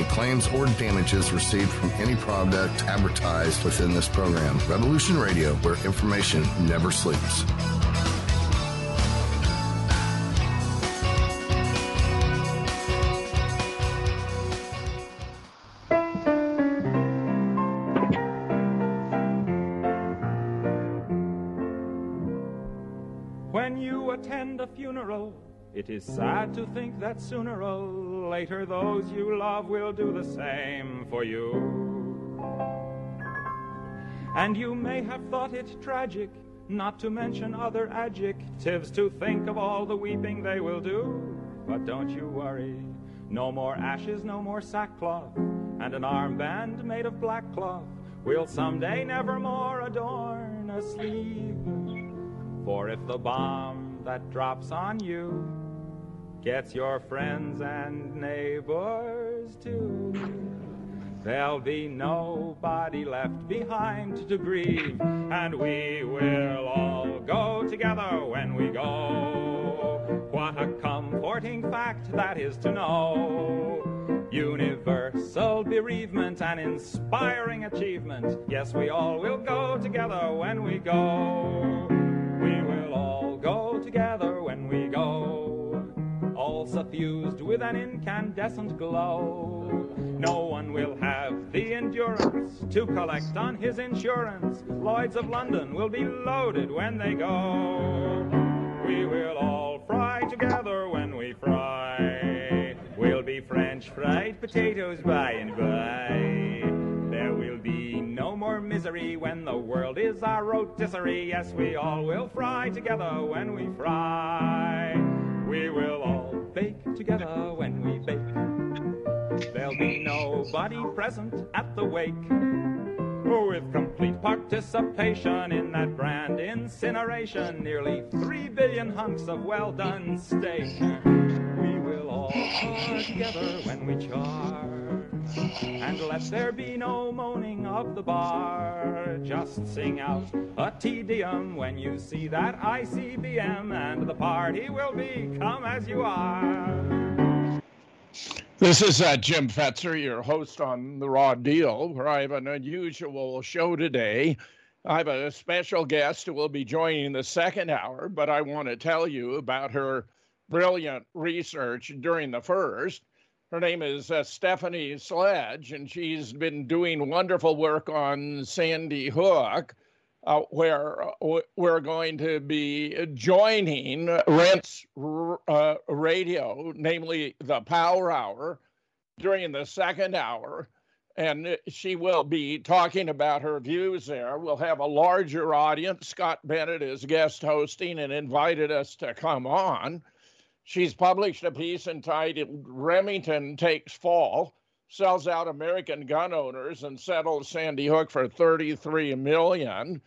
claims or damages received from any product advertised within this program. Revolution Radio, where information never sleeps. When you attend a funeral, it is sad to think that sooner or later those you love will do the same for you. And you may have thought it tragic, not to mention other adjectives, to think of all the weeping they will do. But don't you worry, no more ashes, no more sackcloth, and an armband made of black cloth will someday nevermore adorn a sleeve. For if the bomb that drops on you gets your friends and neighbors too, there'll be nobody left behind to grieve, and we will all go together when we go. What a comforting fact that is to know. Universal bereavement, an inspiring achievement. Yes, we all will go together when we go. We will all go together when we go, all suffused with an incandescent glow. No one will have the endurance to collect on his insurance. Lloyds of London will be loaded when they go. We will all fry together when we fry. We'll be French fried potatoes by and by. There will be no more misery when the world is our rotisserie. Yes, we all will fry together when we fry. We will all bake together when we bake. There'll be nobody present at the wake, with complete participation in that brand incineration. Nearly 3 billion hunks of well-done steak. We will all char together when we char, and let there be no moaning of the bar. Just sing out a Te Deum when you see that ICBM, and the party will be come as you are. This is Jim Fetzer, your host on The Raw Deal, where I have an unusual show today. I have a special guest who will be joining the second hour, but I want to tell you about her brilliant research during the first. Her name is Stephanie Sledge, and she's been doing wonderful work on Sandy Hook, where we're going to be joining Rense Radio, namely the Power Hour, during the second hour. And she will be talking about her views there. We'll have a larger audience. Scott Bennett is guest hosting and invited us to come on. She's published a piece entitled Remington Takes Fall, Sells Out American Gun Owners and Settles Sandy Hook for $33 million.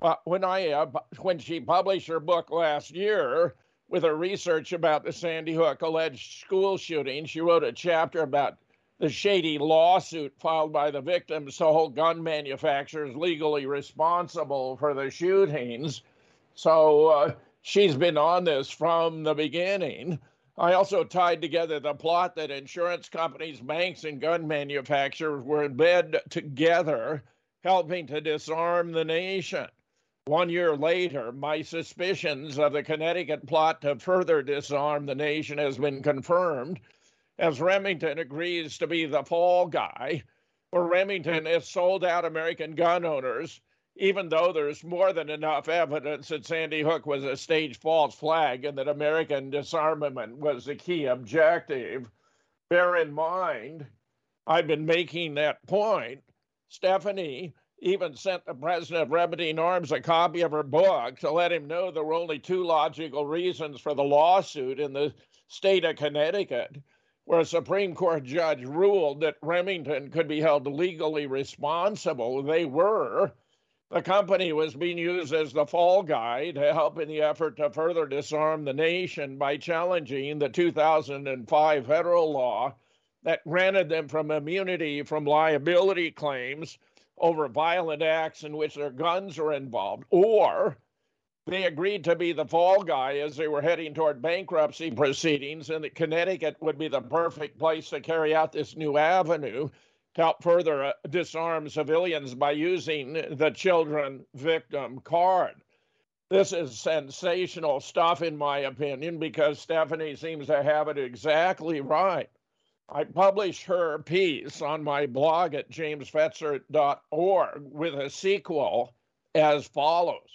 When she published her book last year with her research about the Sandy Hook alleged school shooting, she wrote a chapter about the shady lawsuit filed by the victims to hold gun manufacturers legally responsible for the shootings. So she's been on this from the beginning. I also tied together the plot that insurance companies, banks, and gun manufacturers were in bed together, helping to disarm the nation. 1 year later, my suspicions of the Connecticut plot to further disarm the nation has been confirmed, as Remington agrees to be the fall guy, where Remington has sold out American gun owners, even though there's more than enough evidence that Sandy Hook was a staged false flag and that American disarmament was the key objective. Bear in mind, I've been making that point. Stephanie even sent the president of Remington Arms a copy of her book to let him know there were only two logical reasons for the lawsuit in the state of Connecticut, where a Supreme Court judge ruled that Remington could be held legally responsible. They were. The company was being used as the fall guy to help in the effort to further disarm the nation by challenging the 2005 federal law that granted them from immunity from liability claims over violent acts in which their guns are involved, or They agreed to be the fall guy as they were heading toward bankruptcy proceedings, and that Connecticut would be the perfect place to carry out this new avenue to help further disarm civilians by using the children victim card. This is sensational stuff, in my opinion, because Stephanie seems to have it exactly right. I published her piece on my blog at jamesfetzer.org with a sequel as follows.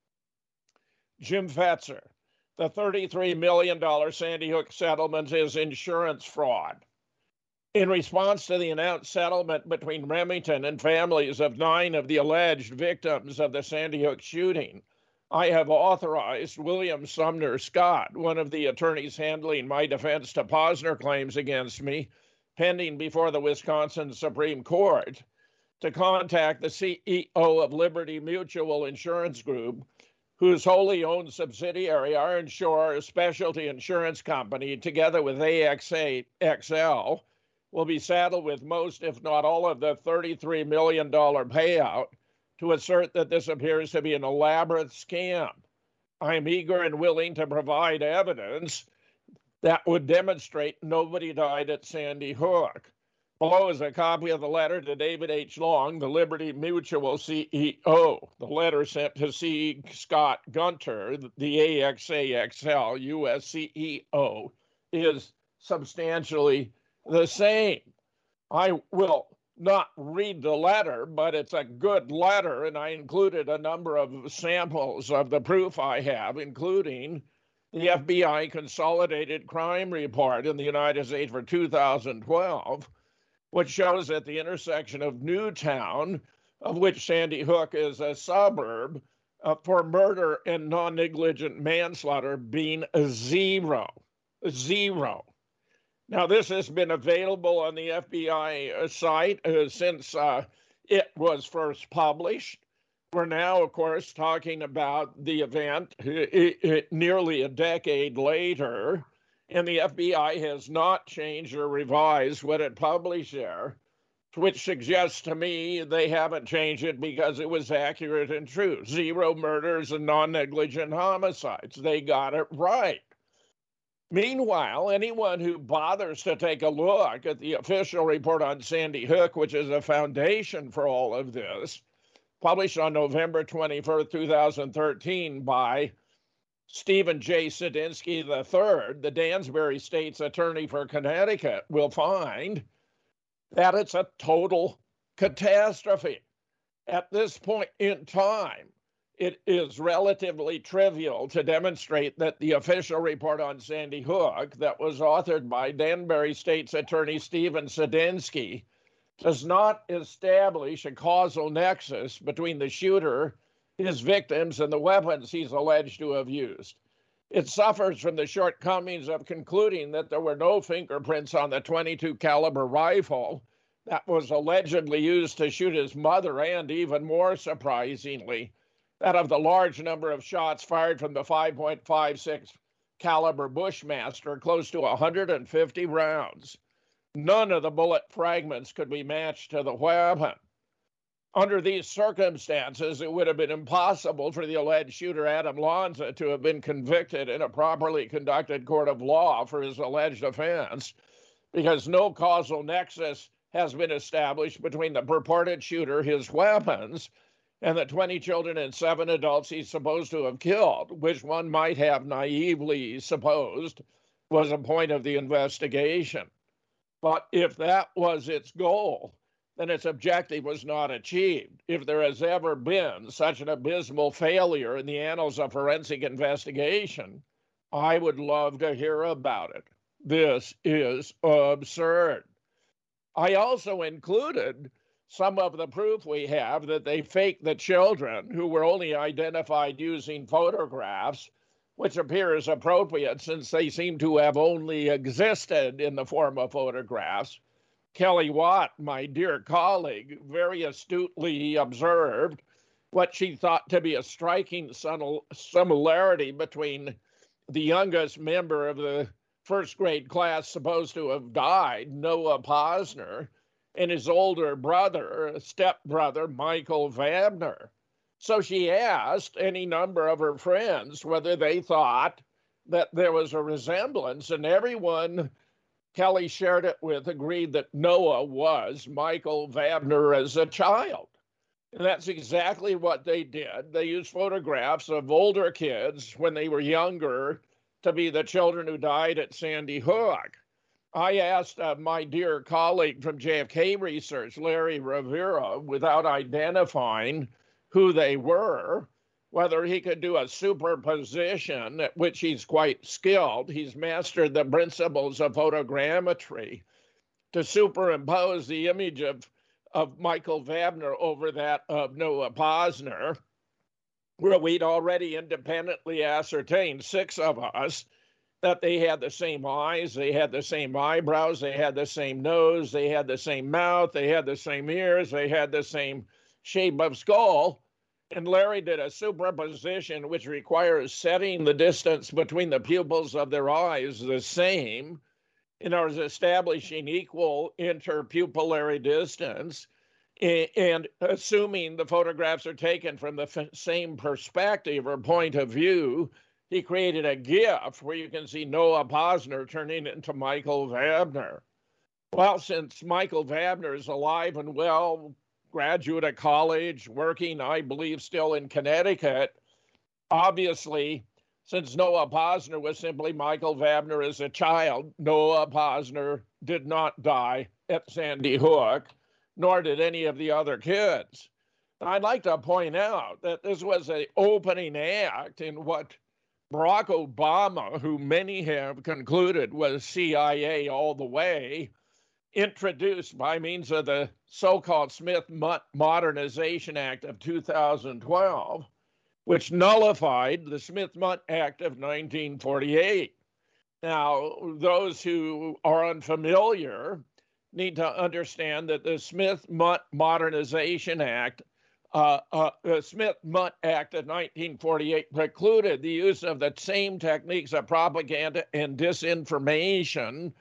Jim Fetzer, the $33 million Sandy Hook settlement is insurance fraud. In response to the announced settlement between Remington and families of 9 of the alleged victims of the Sandy Hook shooting, I have authorized William Sumner Scott, one of the attorneys handling my defense to Posner claims against me, pending before the Wisconsin Supreme Court, to contact the CEO of Liberty Mutual Insurance Group, whose wholly owned subsidiary, Iron Shore Specialty Insurance Company, together with AXA XL, will be saddled with most, if not all, of the $33 million payout to assert that this appears to be an elaborate scam. I am eager and willing to provide evidence that would demonstrate nobody died at Sandy Hook. Below is a copy of the letter to David H. Long, the Liberty Mutual CEO. The letter sent to C. Scott Gunter, the AXA-XL U.S. CEO, is substantially the same. I will not read the letter, but it's a good letter, and I included a number of samples of the proof I have, including the FBI Consolidated Crime Report in the United States for 2012, which shows at the intersection of Newtown, of which Sandy Hook is a suburb, for murder and non-negligent manslaughter being a zero. Now, this has been available on the FBI site since it was first published. We're now, of course, talking about the event nearly a decade later, and the FBI has not changed or revised what it published there, which suggests to me they haven't changed it because it was accurate and true. 0 murders and non-negligent homicides. They got it right. Meanwhile, anyone who bothers to take a look at the official report on Sandy Hook, which is a foundation for all of this, published on November 21st, 2013 by Stephen J. Sadinsky III, the Dansbury State's attorney for Connecticut, will find that it's a total catastrophe. At this point in time, it is relatively trivial to demonstrate that the official report on Sandy Hook that was authored by Danbury State's attorney Stephen Sadinsky does not establish a causal nexus between the shooter, his victims, and the weapons he's alleged to have used. It suffers from the shortcomings of concluding that there were no fingerprints on the .22 caliber rifle that was allegedly used to shoot his mother, and even more surprisingly, that of the large number of shots fired from the .556 caliber Bushmaster, close to 150 rounds. None of the bullet fragments could be matched to the weapon. Under these circumstances, it would have been impossible for the alleged shooter, Adam Lanza, to have been convicted in a properly conducted court of law for his alleged offense, because no causal nexus has been established between the purported shooter, his weapons, and the 20 children and 7 adults he's supposed to have killed, which one might have naively supposed was a point of the investigation. But if that was its goal, then its objective was not achieved. If there has ever been such an abysmal failure in the annals of forensic investigation, I would love to hear about it. This is absurd. I also included some of the proof we have that they faked the children, who were only identified using photographs, which appears appropriate since they seem to have only existed in the form of photographs. Kelly Watt, my dear colleague, very astutely observed what she thought to be a striking similarity between the youngest member of the first grade class supposed to have died, Noah Posner, and his older brother, stepbrother, Michael Vabner. So she asked any number of her friends whether they thought that there was a resemblance, and everyone Kelly shared it with agreed that Noah was Michael Vabner as a child. And that's exactly what they did. They used photographs of older kids when they were younger to be the children who died at Sandy Hook. I asked my dear colleague from JFK Research, Larry Rivera, without identifying who they were, whether he could do a superposition, at which he's quite skilled. He's mastered the principles of photogrammetry to superimpose the image of Michael Vabner over that of Noah Posner, where we'd already independently ascertained, 6 of us, that they had the same eyes, they had the same eyebrows, they had the same nose, they had the same mouth, they had the same ears, they had the same shape of skull. And Larry did a superposition which requires setting the distance between the pupils of their eyes the same in order to establishing equal interpupillary distance, and assuming the photographs are taken from the same perspective or point of view. He created a GIF where you can see Noah Posner turning into Michael Vabner. Well, since Michael Vabner is alive and well, graduate of college, working, I believe, still in Connecticut, obviously, since Noah Posner was simply Michael Vabner as a child, Noah Posner did not die at Sandy Hook, nor did any of the other kids. I'd like to point out that this was an opening act in what Barack Obama, who many have concluded was CIA all the way, introduced by means of the so-called Smith Modernization Act of 2012, which nullified the Smith-Mundt Act of 1948. Now, those who are unfamiliar need to understand that the Smith-Mundt Modernization Act, the Smith-Mundt Act of 1948 precluded the use of the same techniques of propaganda and disinformation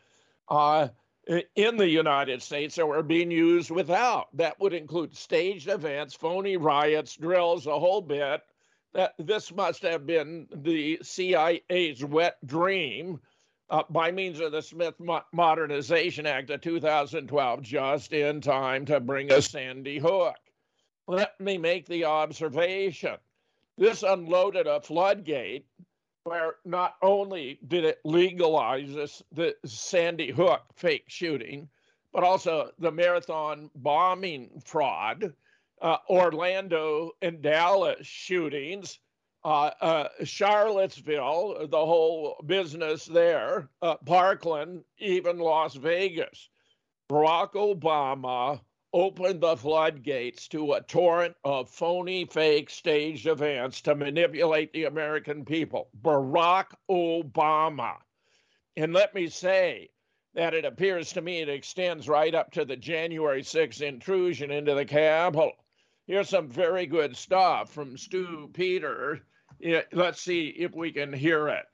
in the United States that were being used without. That would include staged events, phony riots, drills, a whole bit. That this must have been the CIA's wet dream by means of the Smith Modernization Act of 2012, just in time to bring us Sandy Hook. Let me make the observation. This unloaded a floodgate where not only did it legalize the Sandy Hook fake shooting, but also the marathon bombing fraud, Orlando and Dallas shootings, Charlottesville, the whole business there, Parkland, even Las Vegas. Barack Obama opened the floodgates to a torrent of phony, fake, staged events to manipulate the American people. Barack Obama. And let me say that it appears to me it extends right up to the January 6th intrusion into the Capitol. Here's some very good stuff from Stu Peter. Let's see if we can hear it.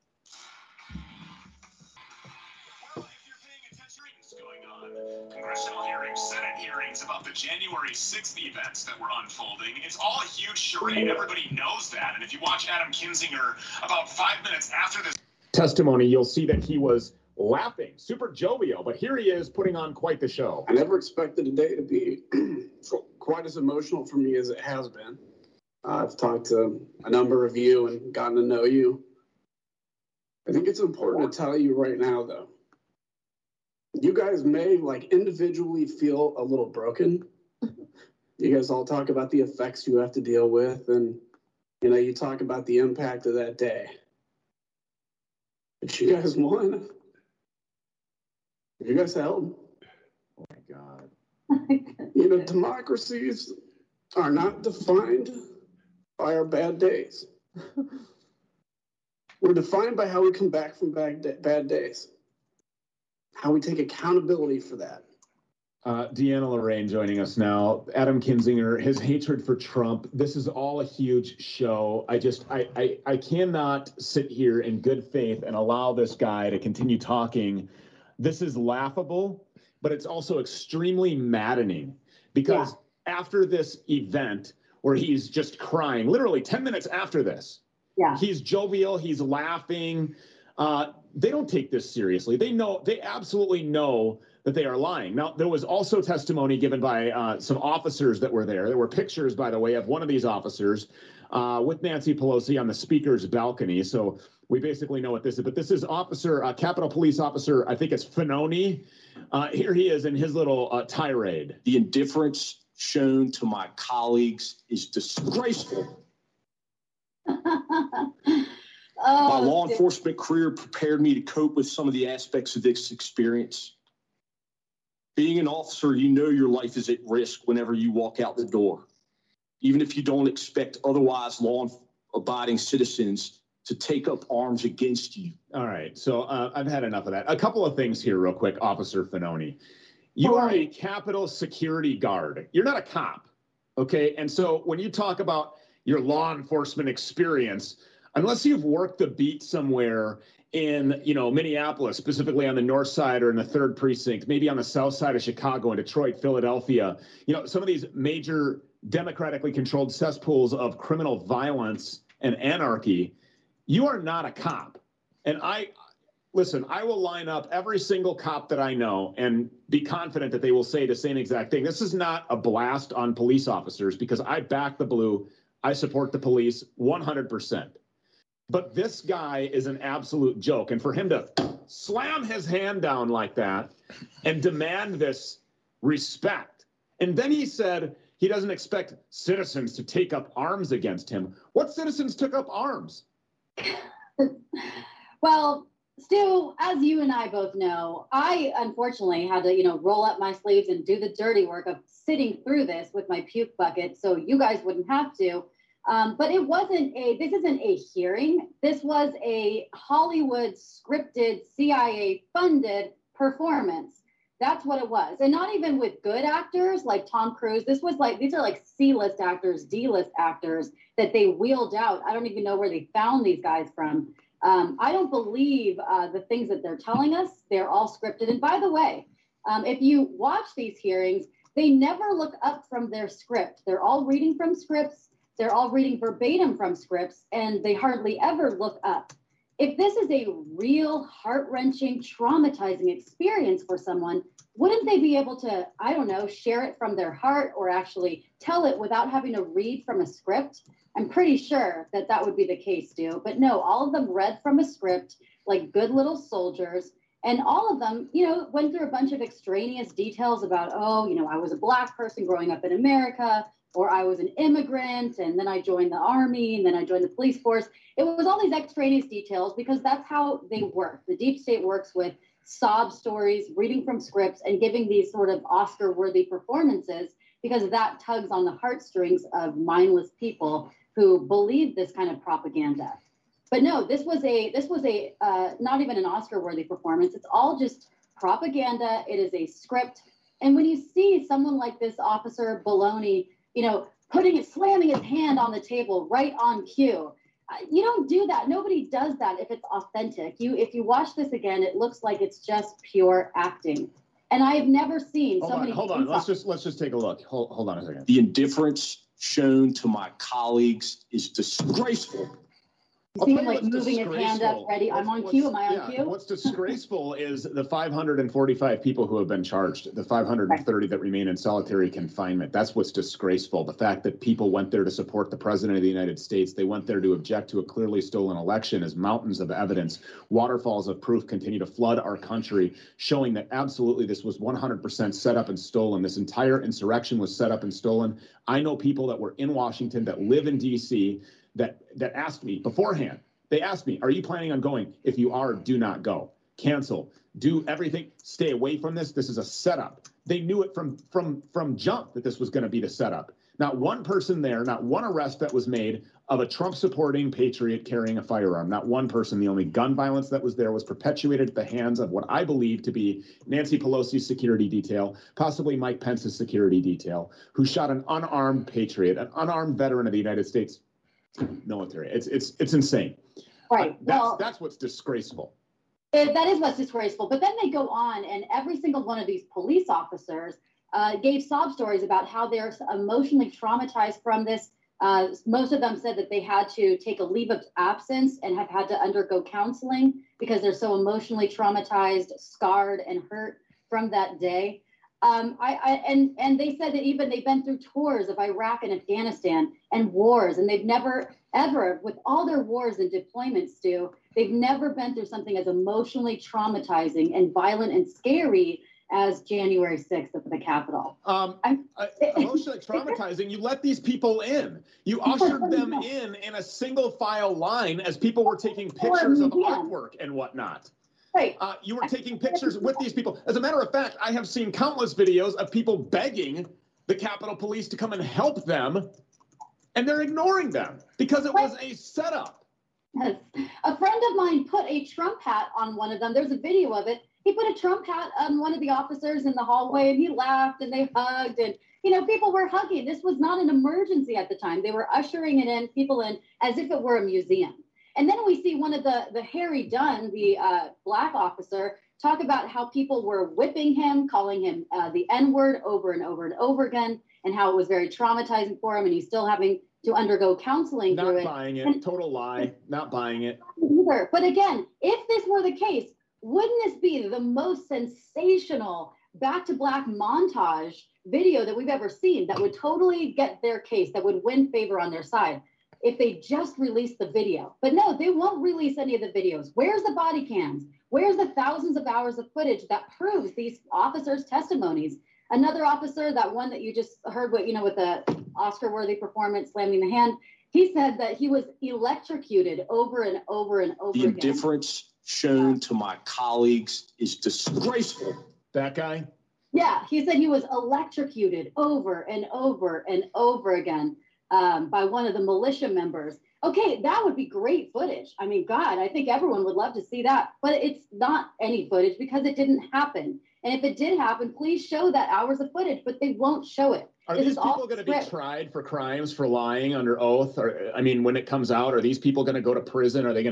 Congressional hearings, Senate hearings about the January 6th events that were unfolding. It's all a huge charade. Everybody knows that. And if you watch Adam Kinzinger about 5 minutes after this testimony, you'll see that he was laughing, super jovial. But here he is putting on quite the show. I never expected today to be quite as emotional for me as it has been. I've talked to a number of you and gotten to know you. I think it's important to tell you right now, though. You guys may individually feel a little broken. You guys all talk about the effects you have to deal with, and you talk about the impact of that day. But you guys won. You guys held. Oh my God. Democracies are not defined by our bad days. We're defined by how we come back from bad days. How we take accountability for that. Deanna Lorraine joining us now. Adam Kinzinger, his hatred for Trump. This is all a huge show. I cannot sit here in good faith and allow this guy to continue talking. This is laughable, but it's also extremely maddening because after this event where he's just crying, literally 10 minutes after this. Yeah. He's jovial, he's laughing. They don't take this seriously. They absolutely know that they are lying. Now, there was also testimony given by some officers that were there. There were pictures, by the way, of one of these officers with Nancy Pelosi on the speaker's balcony. So we basically know what this is. But this is Capitol Police Officer, I think it's Fanoni. Here he is in his little tirade. The indifference shown to my colleagues is disgraceful. My law enforcement career prepared me to cope with some of the aspects of this experience. Being an officer, you know your life is at risk whenever you walk out the door, even if you don't expect otherwise law-abiding citizens to take up arms against you. All right, so I've had enough of that. A couple of things here real quick, Officer Fanoni. You are a Capitol security guard. You're not a cop, okay? And so when you talk about your law enforcement experience, unless you've worked the beat somewhere in, Minneapolis, specifically on the north side or in the 3rd precinct, maybe on the south side of Chicago and Detroit, Philadelphia, some of these major democratically controlled cesspools of criminal violence and anarchy, you are not a cop. And I will line up every single cop that I know and be confident that they will say the same exact thing. This is not a blast on police officers because I back the blue. I support the police 100%. But this guy is an absolute joke. And for him to slam his hand down like that and demand this respect. And then he said he doesn't expect citizens to take up arms against him. What citizens took up arms? Well, Stu, as you and I both know, I unfortunately had to, roll up my sleeves and do the dirty work of sitting through this with my puke bucket so you guys wouldn't have to. But this isn't a hearing. This was a Hollywood scripted, CIA funded performance. That's what it was. And not even with good actors like Tom Cruise. These are like C-list actors, D-list actors that they wheeled out. I don't even know where they found these guys from. I don't believe the things that they're telling us. They're all scripted. And by the way, if you watch these hearings, they never look up from their script. They're all reading from scripts. They're all reading verbatim from scripts, and they hardly ever look up. If this is a real heart-wrenching, traumatizing experience for someone, wouldn't they be able to, share it from their heart or actually tell it without having to read from a script? I'm pretty sure that would be the case, Stu. But no, all of them read from a script like good little soldiers. And all of them, went through a bunch of extraneous details about, I was a Black person growing up in America, or I was an immigrant, and then I joined the army, and then I joined the police force. It was all these extraneous details because that's how they work. The deep state works with sob stories, reading from scripts, and giving these sort of Oscar-worthy performances because that tugs on the heartstrings of mindless people who believe this kind of propaganda. But no, this was a not even an Oscar-worthy performance. It's all just propaganda. It is a script. And when you see someone like this Officer Baloney, slamming his hand on the table right on cue. You don't do that. Nobody does that if it's authentic. If you watch this again, it looks like it's just pure acting. And I have never seen so many. Hold on. Let's just take a look. Hold on a second. The indifference shown to my colleagues is disgraceful. You see him like moving his hand up, ready. I'm on cue. Am I on cue? What's disgraceful is the 545 people who have been charged, the 530 that remain in solitary confinement. That's what's disgraceful. The fact that people went there to support the president of the United States. They went there to object to a clearly stolen election as mountains of evidence, waterfalls of proof continue to flood our country, showing that absolutely this was 100% set up and stolen. This entire insurrection was set up and stolen. I know people that were in Washington that live in D.C., that asked me beforehand. They asked me, are you planning on going? If you are, do not go. Cancel. Do everything. Stay away from this. This is a setup. They knew it from jump that this was going to be the setup. Not one person there, not one arrest that was made of a Trump-supporting patriot carrying a firearm. Not one person. The only gun violence that was there was perpetuated at the hands of what I believe to be Nancy Pelosi's security detail, possibly Mike Pence's security detail, who shot an unarmed patriot, an unarmed veteran of the United States military. It's insane. Right. That's what's disgraceful. That is what's disgraceful. But then they go on, and every single one of these police officers gave sob stories about how they're emotionally traumatized from this Most of them said that they had to take a leave of absence and have had to undergo counseling because they're so emotionally traumatized, scarred, and hurt from that day. And they said that even they've been through tours of Iraq and Afghanistan and wars, and they've never, ever, with all their wars and deployments, Stu, they've never been through something as emotionally traumatizing and violent and scary as January 6th at the Capitol. Emotionally traumatizing. You let these people in. You ushered them in a single file line as people were taking pictures of artwork and whatnot. Right. You were taking pictures with these people. As a matter of fact, I have seen countless videos of people begging the Capitol Police to come and help them, and they're ignoring them because it was a setup. Yes. A friend of mine put a Trump hat on one of them. There's a video of it. He put a Trump hat on one of the officers in the hallway, and he laughed, and they hugged, and, you know, people were hugging. This was not an emergency at the time. They were ushering it in, people in, as if it were a museum. And then we see one of the Harry Dunn, the black officer, talk about how people were whipping him, calling him the N-word over and over and over again, and how it was very traumatizing for him, and he's still having to undergo counseling through it. Not buying it. And, total lie. Not buying it. Either. But again, if this were the case, wouldn't this be the most sensational back to black montage video that we've ever seen that would totally get their case, that would win favor on their side if they just released the video? But no, they won't release any of the videos. Where's the body cams? Where's the thousands of hours of footage that proves these officers' testimonies? Another officer, that one that you just heard with, you know, with the Oscar-worthy performance, slamming the hand, he said that he was electrocuted over and over and over again. The indifference shown to my colleagues is disgraceful. That guy? Yeah, he said he was electrocuted over and over and over again by one of the militia members. Okay, that would be great footage. I mean, God, I think everyone would love to see that, but it's not any footage because it didn't happen. And if it did happen, please show that hours of footage, but they won't show it. Are these people going to be tried for crimes for lying under oath? Or, I mean, when it comes out, are these people going to go to prison? Are they going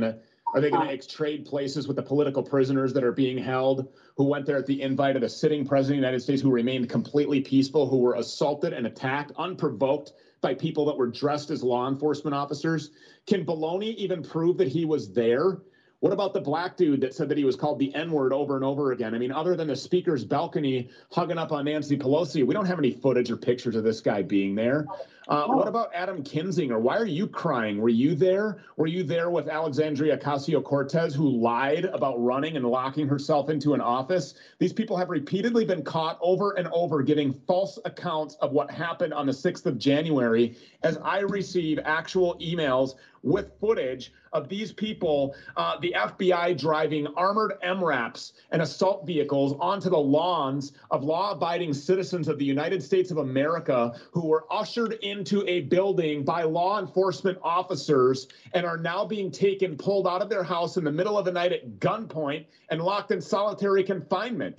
to trade places with the political prisoners that are being held, who went there at the invite of the sitting president of the United States, who remained completely peaceful, who were assaulted and attacked unprovoked by people that were dressed as law enforcement officers? Can Baloney even prove that he was there? What about the black dude that said that he was called the N-word over and over again? I mean, other than the speaker's balcony hugging up on Nancy Pelosi, we don't have any footage or pictures of this guy being there. What about Adam Kinzinger? Why are you crying? Were you there? Were you there with Alexandria Ocasio-Cortez, who lied about running and locking herself into an office? These people have repeatedly been caught over and over giving false accounts of what happened on the 6th of January, as I receive actual emails with footage of these people, the FBI driving armored MRAPs and assault vehicles onto the lawns of law-abiding citizens of the United States of America who were ushered into a building by law enforcement officers and are now being pulled out of their house in the middle of the night at gunpoint and locked in solitary confinement.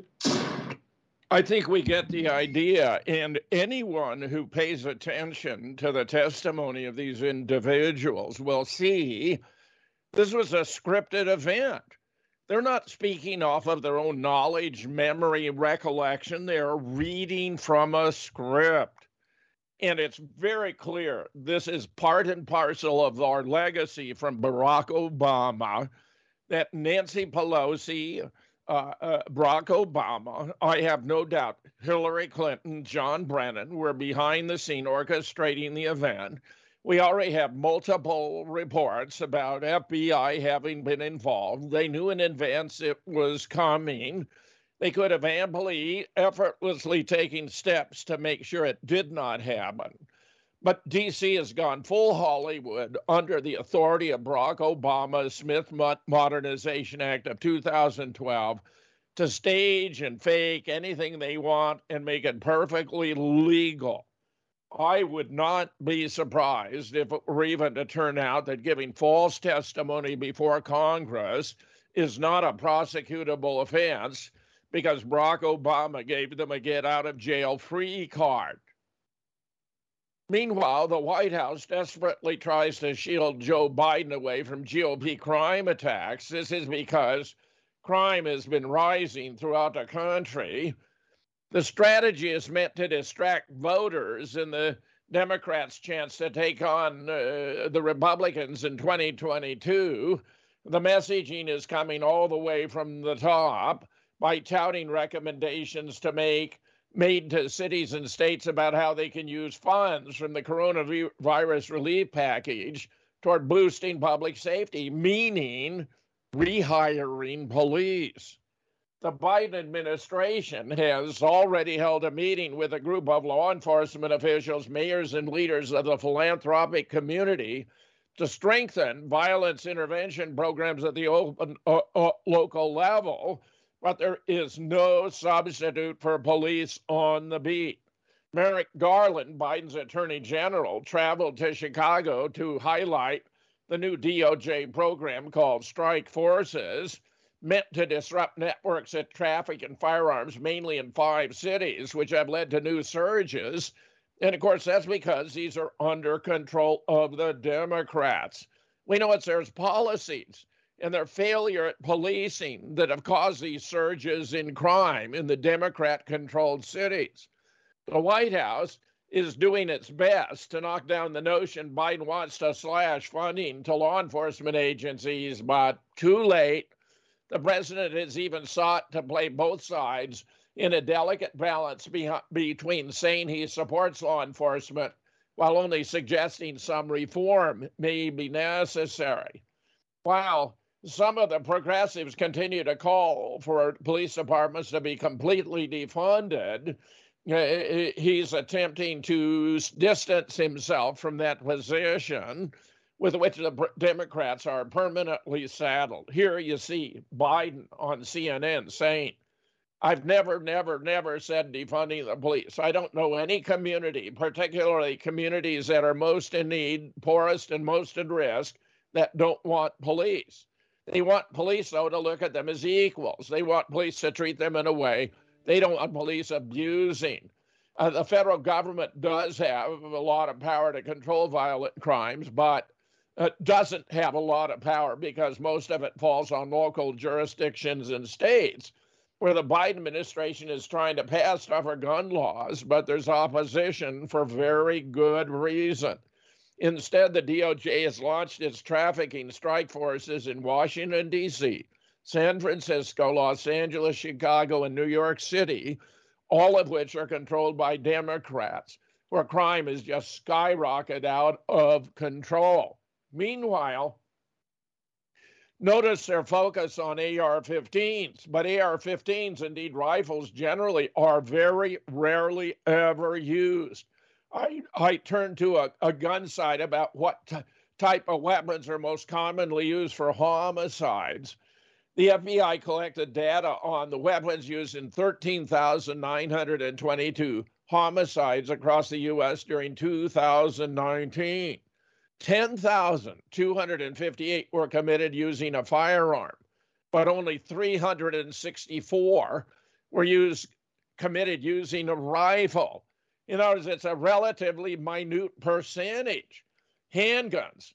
I think we get the idea, and anyone who pays attention to the testimony of these individuals will see this was a scripted event. They're not speaking off of their own knowledge, memory, recollection. They're reading from a script. And it's very clear this is part and parcel of our legacy from Barack Obama, that Nancy Pelosi, Barack Obama, I have no doubt, Hillary Clinton, John Brennan were behind the scene orchestrating the event. We already have multiple reports about FBI having been involved. They knew in advance it was coming. They could have effortlessly taken steps to make sure it did not happen. But D.C. has gone full Hollywood under the authority of Barack Obama's Smith Modernization Act of 2012 to stage and fake anything they want and make it perfectly legal. I would not be surprised if it were even to turn out that giving false testimony before Congress is not a prosecutable offense because Barack Obama gave them a get-out-of-jail-free card. Meanwhile, the White House desperately tries to shield Joe Biden away from GOP crime attacks. This is because crime has been rising throughout the country. The strategy is meant to distract voters in the Democrats' chance to take on the Republicans in 2022, the messaging is coming all the way from the top by touting recommendations made to cities and states about how they can use funds from the coronavirus relief package toward boosting public safety, meaning rehiring police. The Biden administration has already held a meeting with a group of law enforcement officials, mayors, and leaders of the philanthropic community to strengthen violence intervention programs at the local level, but there is no substitute for police on the beat. Merrick Garland, Biden's attorney general, traveled to Chicago to highlight the new DOJ program called Strike Forces, meant to disrupt networks of traffic and firearms, mainly in 5 cities, which have led to new surges. And of course, that's because these are under control of the Democrats. We know it's their policies and their failure at policing that have caused these surges in crime in the Democrat-controlled cities. The White House is doing its best to knock down the notion Biden wants to slash funding to law enforcement agencies, but too late. The president has even sought to play both sides in a delicate balance between saying he supports law enforcement while only suggesting some reform may be necessary. While some of the progressives continue to call for police departments to be completely defunded, he's attempting to distance himself from that position with which the Democrats are permanently saddled. Here you see Biden on CNN saying, I've never said defunding the police. I don't know any community, particularly communities that are most in need, poorest and most at risk, that don't want police. They want police, though, to look at them as equals. They want police to treat them in a way they don't want police abusing. The federal government does have a lot of power to control violent crimes, but doesn't have a lot of power because most of it falls on local jurisdictions and states, where the Biden administration is trying to pass tougher gun laws, but there's opposition for very good reason. Instead, the DOJ has launched its trafficking strike forces in Washington, D.C., San Francisco, Los Angeles, Chicago, and New York City, all of which are controlled by Democrats, where crime is just skyrocketed out of control. Meanwhile, notice their focus on AR-15s, but AR-15s, indeed rifles generally, are very rarely ever used. I turn to a gun site about what type of weapons are most commonly used for homicides. The FBI collected data on the weapons used in 13,922 homicides across the U.S. during 2019. 10,258 were committed using a firearm, but only 364 were committed using a rifle. In other words, it's a relatively minute percentage. Handguns,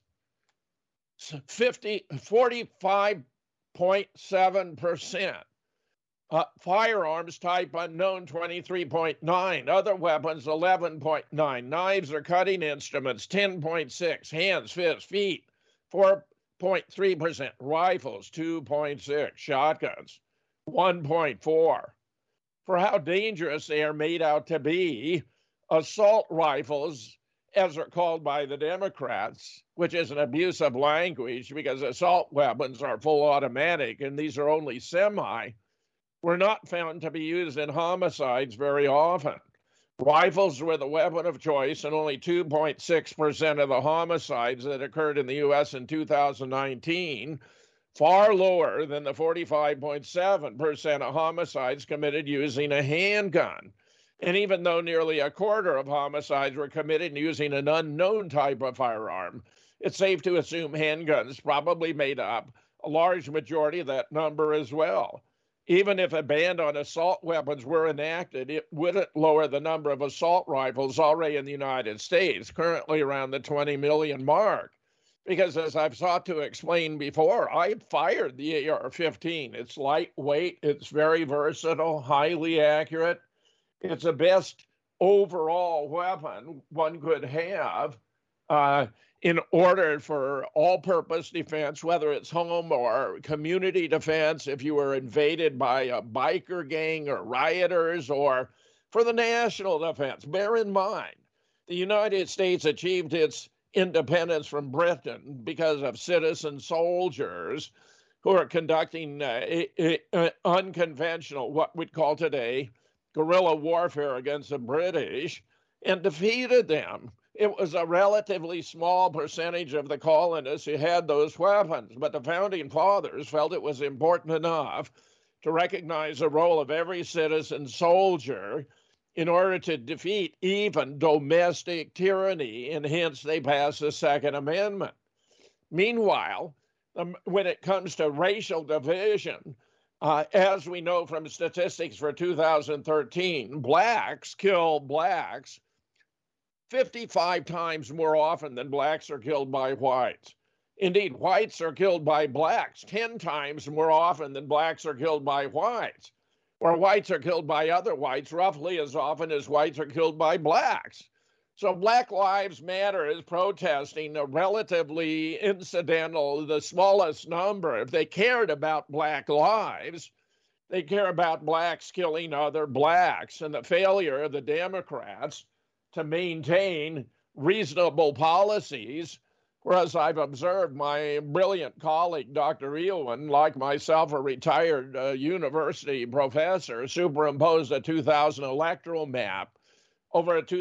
45.7%. Firearms type unknown, 23.9%. Other weapons, 11.9%. Knives or cutting instruments, 10.6%. Hands, fists, feet, 4.3%. Rifles, 2.6%. Shotguns, 1.4%. For how dangerous they are made out to be, assault rifles, as are called by the Democrats, which is an abuse of language because assault weapons are full automatic and these are only semi, were not found to be used in homicides very often. Rifles were the weapon of choice in only 2.6% of the homicides that occurred in the U.S. in 2019, far lower than the 45.7% of homicides committed using a handgun. And even though nearly a quarter of homicides were committed using an unknown type of firearm, it's safe to assume handguns probably made up a large majority of that number as well. Even if a ban on assault weapons were enacted, it wouldn't lower the number of assault rifles already in the United States, currently around the 20 million mark. Because as I've sought to explain before, I fired the AR-15. It's lightweight, it's very versatile, highly accurate. It's the best overall weapon one could have in order for all-purpose defense, whether it's home or community defense, if you were invaded by a biker gang or rioters, or for the national defense. Bear in mind, the United States achieved its independence from Britain because of citizen soldiers who are conducting unconventional, what we'd call today, guerrilla warfare against the British, and defeated them. It was a relatively small percentage of the colonists who had those weapons, but the founding fathers felt it was important enough to recognize the role of every citizen soldier in order to defeat even domestic tyranny, and hence they passed the Second Amendment. Meanwhile, when it comes to racial division, as we know from statistics for 2013, blacks kill blacks 55 times more often than blacks are killed by whites. Indeed, whites are killed by blacks 10 times more often than blacks are killed by whites, or whites are killed by other whites roughly as often as whites are killed by blacks. So Black Lives Matter is protesting a relatively incidental, the smallest number. If they cared about black lives, they care about blacks killing other blacks, and the failure of the Democrats to maintain reasonable policies, whereas I've observed my brilliant colleague, Dr. Ewan, like myself, a retired university professor, superimposed a 2000 electoral map over a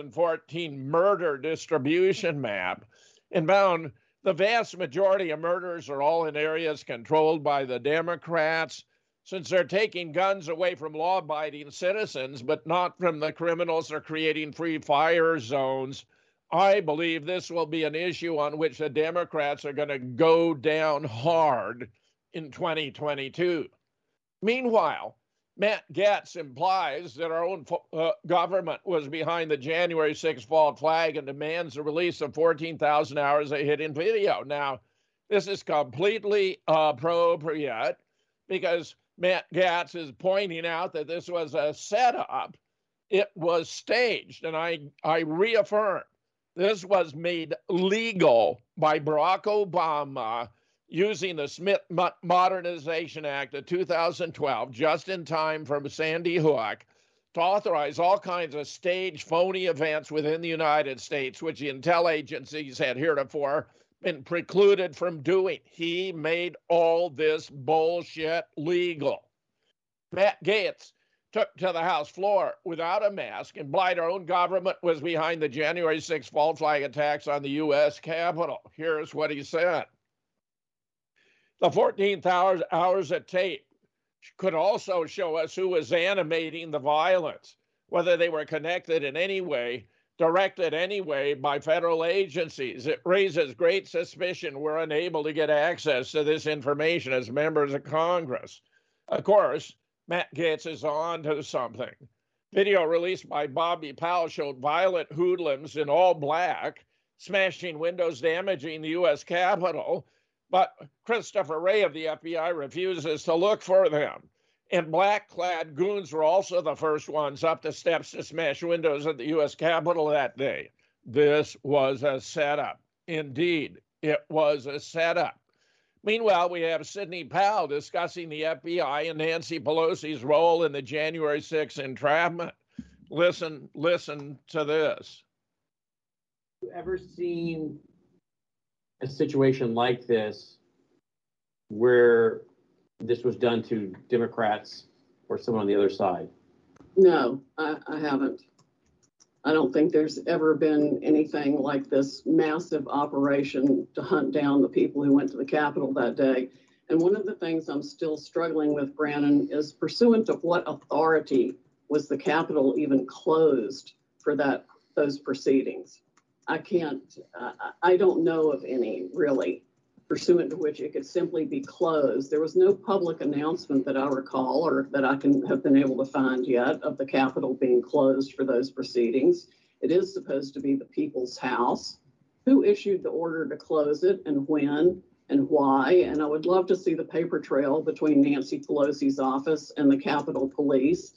2014 murder distribution map and found the vast majority of murders are all in areas controlled by the Democrats, since they're taking guns away from law-abiding citizens, but not from the criminals, or creating free fire zones. I believe this will be an issue on which the Democrats are going to go down hard in 2022. Meanwhile, Matt Gaetz implies that our own government was behind the January 6th false flag and demands the release of 14,000 hours of hidden video. Now, this is completely appropriate because Matt Gaetz is pointing out that this was a setup. It was staged, and I reaffirm this was made legal by Barack Obama using the Smith Modernization Act of 2012, just in time from Sandy Hook, to authorize all kinds of staged phony events within the United States, which the intel agencies had heretofore been precluded from doing. He made all this bullshit legal. Matt Gaetz took to the House floor without a mask, implied our own government was behind the January 6th false flag attacks on the U.S. Capitol. Here's what he said. The 14,000 hours of tape could also show us who was animating the violence, whether they were connected in any way, directed anyway by federal agencies. It raises great suspicion we're unable to get access to this information as members of Congress. Of course, Matt Gaetz is on to something. Video released by Bobby Powell showed violent hoodlums in all black smashing windows, damaging the U.S. Capitol, but Christopher Wray of the FBI refuses to look for them. And black-clad goons were also the first ones up the steps to smash windows at the U.S. Capitol that day. This was a setup. Indeed, it was a setup. Meanwhile, we have Sidney Powell discussing the FBI and Nancy Pelosi's role in the January 6th entrapment. Listen to this. Have you ever seen a situation like this where this was done to Democrats or someone on the other side? No, I haven't. I don't think there's ever been anything like this massive operation to hunt down the people who went to the Capitol that day. And one of the things I'm still struggling with, Brannon, is pursuant to what authority was the Capitol even closed for those proceedings? I don't know of any, really, pursuant to which it could simply be closed. There was no public announcement that I recall or that I can have been able to find yet of the Capitol being closed for those proceedings. It is supposed to be the People's House. Who issued the order to close it and when and why? And I would love to see the paper trail between Nancy Pelosi's office and the Capitol Police.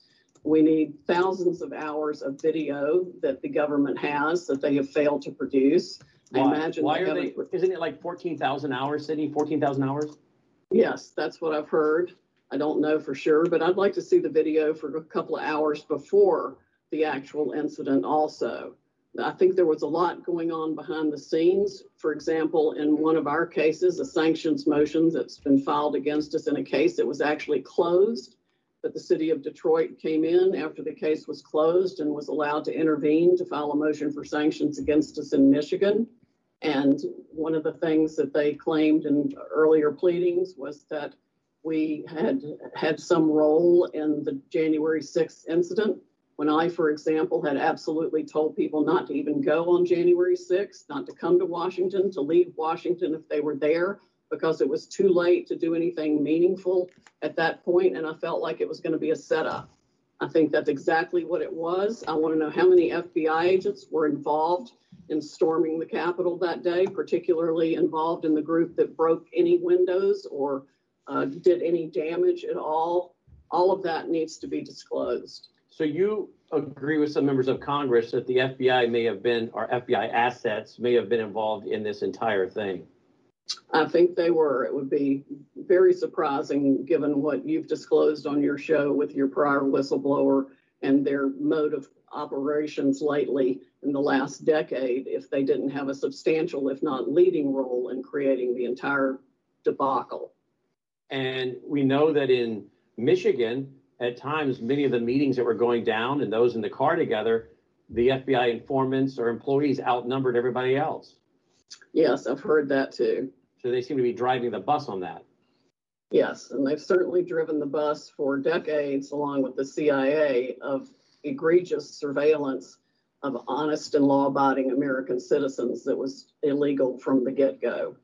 We need thousands of hours of video that the government has that they have failed to produce. I imagine why are they, isn't it like 14,000 hours, Sydney, 14,000 hours? Yes, that's what I've heard. I don't know for sure, but I'd like to see the video for a couple of hours before the actual incident also. I think there was a lot going on behind the scenes. For example, in one of our cases, a sanctions motion that's been filed against us in a case that was actually closed, but the city of Detroit came in after the case was closed and was allowed to intervene to file a motion for sanctions against us in Michigan. And one of the things that they claimed in earlier pleadings was that we had some role in the January 6th incident, when I, for example, had absolutely told people not to even go on January 6th, not to come to Washington, to leave Washington if they were there, because it was too late to do anything meaningful at that point, and I felt like it was going to be a setup. I think that's exactly what it was. I want to know how many FBI agents were involved in storming the Capitol that day, particularly involved in the group that broke any windows or did any damage at all. All of that needs to be disclosed. So you agree with some members of Congress that the FBI may have been, or FBI assets may have been involved in this entire thing? I think they were. It would be very surprising given what you've disclosed on your show with your prior whistleblower and their mode of operations lately in the last decade if they didn't have a substantial, if not leading role in creating the entire debacle. And we know that in Michigan, at times, many of the meetings that were going down and those in the car together, the FBI informants or employees outnumbered everybody else. Yes, I've heard that too. So they seem to be driving the bus on that. Yes, and they've certainly driven the bus for decades, along with the CIA, of egregious surveillance of honest and law-abiding American citizens that was illegal from the get-go.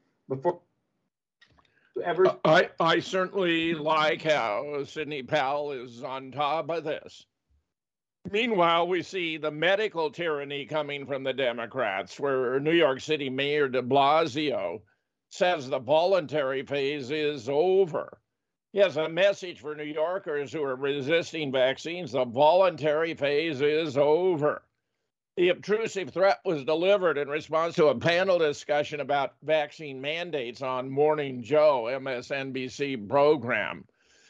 I certainly like how Sidney Powell is on top of this. Meanwhile, we see the medical tyranny coming from the Democrats, where New York City Mayor de Blasio says the voluntary phase is over. He has a message for New Yorkers who are resisting vaccines. The voluntary phase is over. The obtrusive threat was delivered in response to a panel discussion about vaccine mandates on Morning Joe, MSNBC program.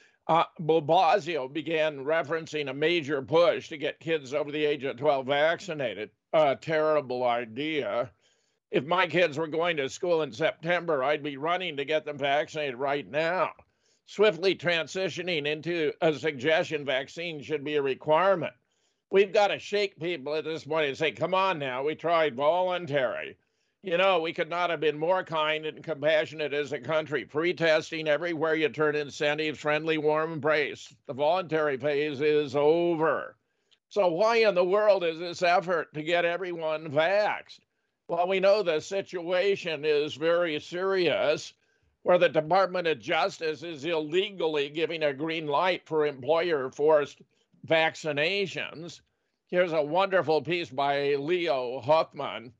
Blasio began referencing a major push to get kids over the age of 12 vaccinated. A terrible idea. If my kids were going to school in September, I'd be running to get them vaccinated right now. Swiftly transitioning into a suggestion vaccine should be a requirement. We've got to shake people at this point and say, come on now, we tried voluntary. You know, we could not have been more kind and compassionate as a country. Free testing everywhere you turn, incentives, friendly, warm embrace. The voluntary phase is over. So why in the world is this effort to get everyone vaxxed? Well, we know the situation is very serious, where the Department of Justice is illegally giving a green light for employer-forced vaccinations. Here's a wonderful piece by Leo Huffman.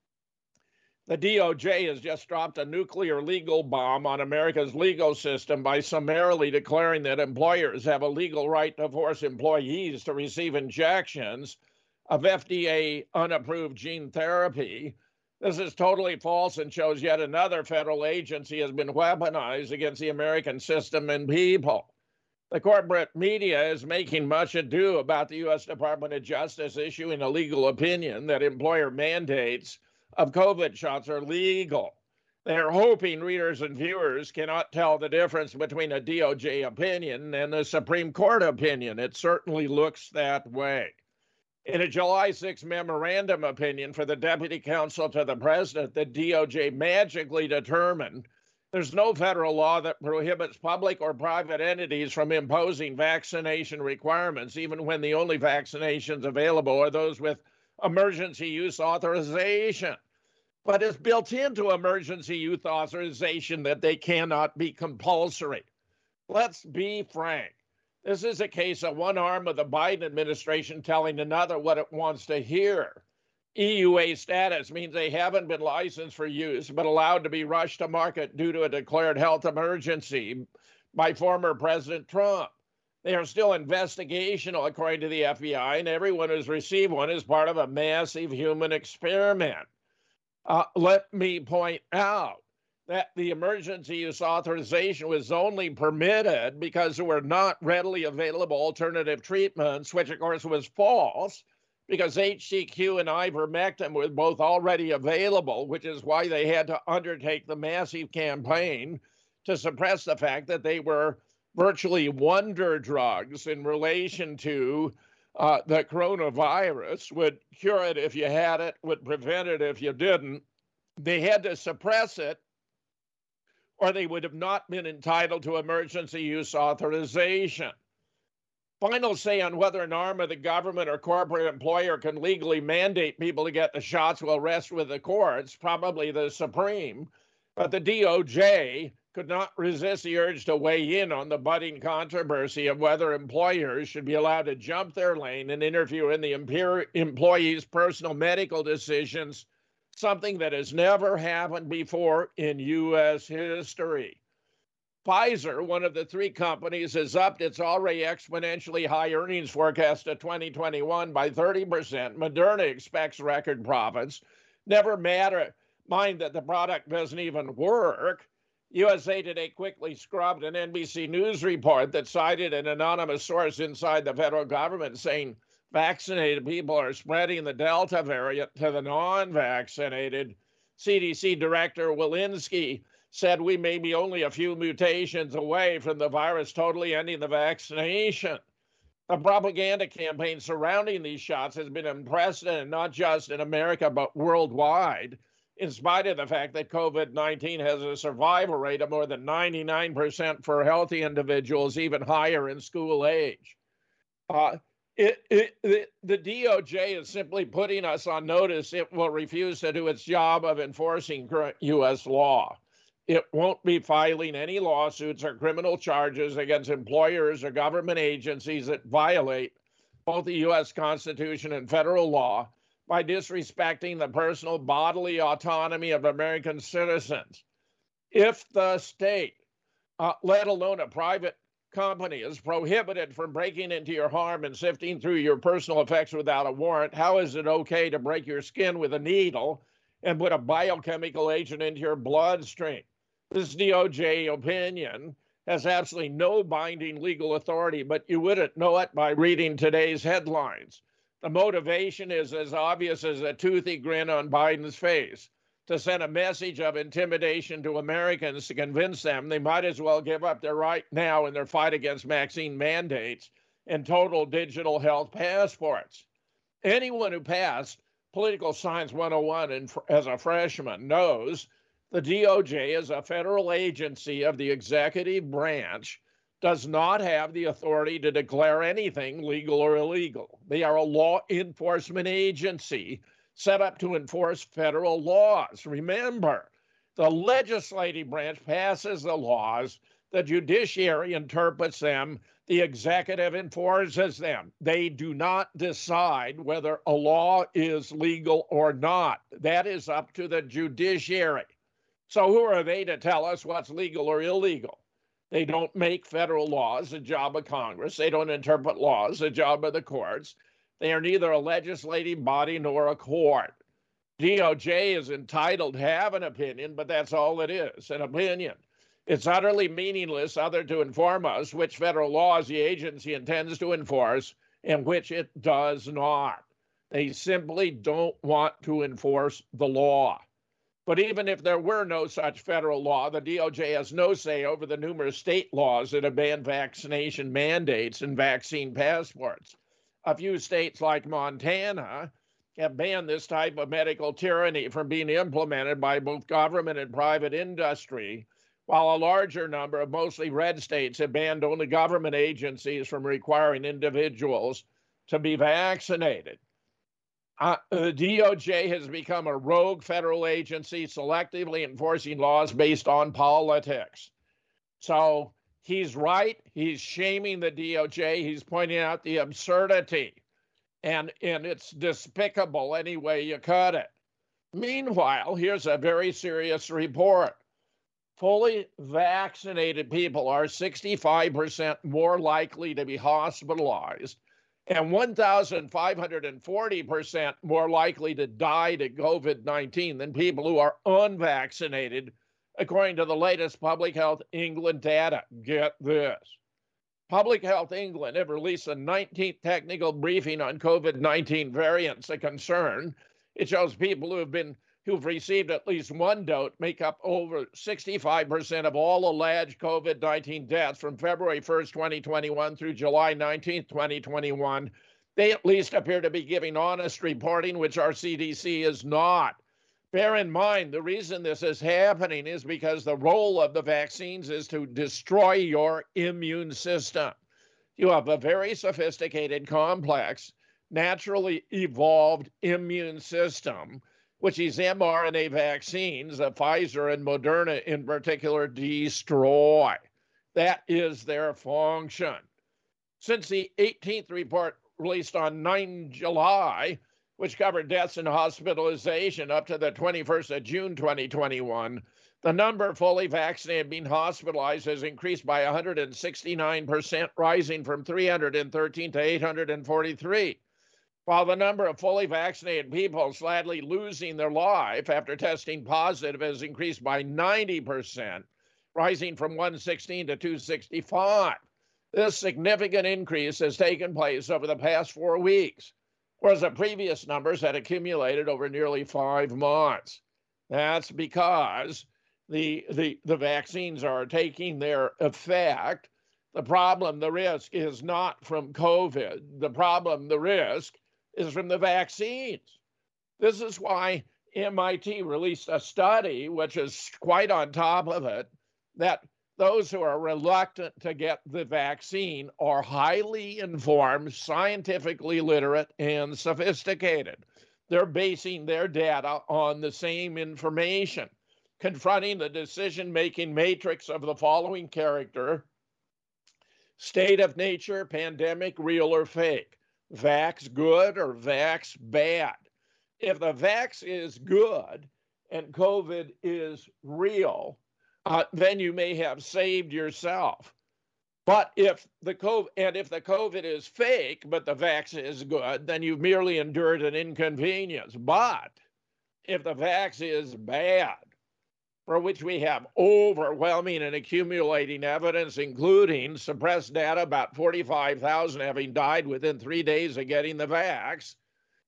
The DOJ has just dropped a nuclear legal bomb on America's legal system by summarily declaring that employers have a legal right to force employees to receive injections of FDA-unapproved gene therapy. This is totally false and shows yet another federal agency has been weaponized against the American system and people. The corporate media is making much ado about the U.S. Department of Justice issuing a legal opinion that employer mandates of COVID shots are legal. They're hoping readers and viewers cannot tell the difference between a DOJ opinion and a Supreme Court opinion. It certainly looks that way. In a July 6 memorandum opinion for the Deputy Counsel to the President, the DOJ magically determined there's no federal law that prohibits public or private entities from imposing vaccination requirements, even when the only vaccinations available are those with emergency use authorization. But it's built into emergency use authorization that they cannot be compulsory. Let's be frank. This is a case of one arm of the Biden administration telling another what it wants to hear. EUA status means they haven't been licensed for use, but allowed to be rushed to market due to a declared health emergency by former President Trump. They are still investigational, according to the FBI, and everyone who's received one is part of a massive human experiment. Let me point out that the emergency use authorization was only permitted because there were not readily available alternative treatments, which of course was false, because HCQ and ivermectin were both already available, which is why they had to undertake the massive campaign to suppress the fact that they were virtually wonder drugs in relation to the coronavirus, would cure it if you had it, would prevent it if you didn't. They had to suppress it, or they would have not been entitled to emergency use authorization. Final say on whether an arm of the government or corporate employer can legally mandate people to get the shots will rest with the courts, probably the Supreme, but the DOJ could not resist the urge to weigh in on the budding controversy of whether employers should be allowed to jump their lane and interfere in the employees' personal medical decisions, something that has never happened before in U.S. history. Pfizer, one of the three companies, has upped its already exponentially high earnings forecast to 2021 by 30%. Moderna expects record profits. Never mind that the product doesn't even work. USA Today quickly scrubbed an NBC News report that cited an anonymous source inside the federal government saying vaccinated people are spreading the Delta variant to the non-vaccinated. CDC Director Walensky said we may be only a few mutations away from the virus totally ending the vaccination. The propaganda campaign surrounding these shots has been unprecedented, not just in America, but worldwide, in spite of the fact that COVID-19 has a survival rate of more than 99% for healthy individuals, even higher in school age. The DOJ is simply putting us on notice it will refuse to do its job of enforcing current U.S. law. It won't be filing any lawsuits or criminal charges against employers or government agencies that violate both the U.S. Constitution and federal law by disrespecting the personal bodily autonomy of American citizens. If the state, let alone a private company, is prohibited from breaking into your home and sifting through your personal effects without a warrant, how is it okay to break your skin with a needle and put a biochemical agent into your bloodstream? This DOJ opinion has absolutely no binding legal authority, but you wouldn't know it by reading today's headlines. The motivation is as obvious as a toothy grin on Biden's face, to send a message of intimidation to Americans to convince them they might as well give up their right now in their fight against vaccine mandates and total digital health passports. Anyone who passed Political Science 101 as a freshman knows the DOJ, as a federal agency of the executive branch, does not have the authority to declare anything legal or illegal. They are a law enforcement agency set up to enforce federal laws. Remember, the legislative branch passes the laws, the judiciary interprets them, the executive enforces them. They do not decide whether a law is legal or not. That is up to the judiciary. So who are they to tell us what's legal or illegal? They don't make federal laws, the job of Congress. They don't interpret laws, the job of the courts. They are neither a legislative body nor a court. DOJ is entitled to have an opinion, but that's all it is, an opinion. It's utterly meaningless other to inform us which federal laws the agency intends to enforce and which it does not. They simply don't want to enforce the law. But even if there were no such federal law, the DOJ has no say over the numerous state laws that have banned vaccination mandates and vaccine passports. A few states like Montana have banned this type of medical tyranny from being implemented by both government and private industry, while a larger number of mostly red states have banned only government agencies from requiring individuals to be vaccinated. The DOJ has become a rogue federal agency selectively enforcing laws based on politics. So he's right. He's shaming the DOJ. He's pointing out the absurdity. And it's despicable any way you cut it. Meanwhile, here's a very serious report. fully vaccinated people are 65% more likely to be hospitalized and 1,540% more likely to die to COVID-19 than people who are unvaccinated, according to the latest Public Health England data. Get this. Public Health England have released a 19th technical briefing on COVID-19 variants of concern. It shows people who've received at least one dose make up over 65% of all alleged COVID-19 deaths from February 1st, 2021 through July 19th, 2021. They at least appear to be giving honest reporting, which our CDC is not. Bear in mind, the reason this is happening is because the role of the vaccines is to destroy your immune system. You have a very sophisticated, complex, naturally evolved immune system, which these mRNA vaccines, Pfizer and Moderna in particular, destroy. That is their function. Since the 18th report released on 9 July, which covered deaths and hospitalization up to the 21st of June 2021, the number of fully vaccinated being hospitalized has increased by 169%, rising from 313 to 843. While the number of fully vaccinated people sadly losing their life after testing positive has increased by 90%, rising from 116 to 265. This significant increase has taken place over the past 4 weeks, whereas the previous numbers had accumulated over nearly 5 months. That's because the vaccines are taking their effect. The problem, the risk, is not from COVID. The problem, the risk, is from the vaccines. This is why MIT released a study, which is quite on top of it, that those who are reluctant to get the vaccine are highly informed, scientifically literate, and sophisticated. They're basing their data on the same information, confronting the decision-making matrix of the following character: state of nature, pandemic, real or fake, vax good or vax bad. If the vax is good and COVID is real, then you may have saved yourself. But if the COVID is fake, but the vax is good, then you've merely endured an inconvenience. But if the vax is bad, for which we have overwhelming and accumulating evidence, including suppressed data about 45,000 having died within 3 days of getting the vax,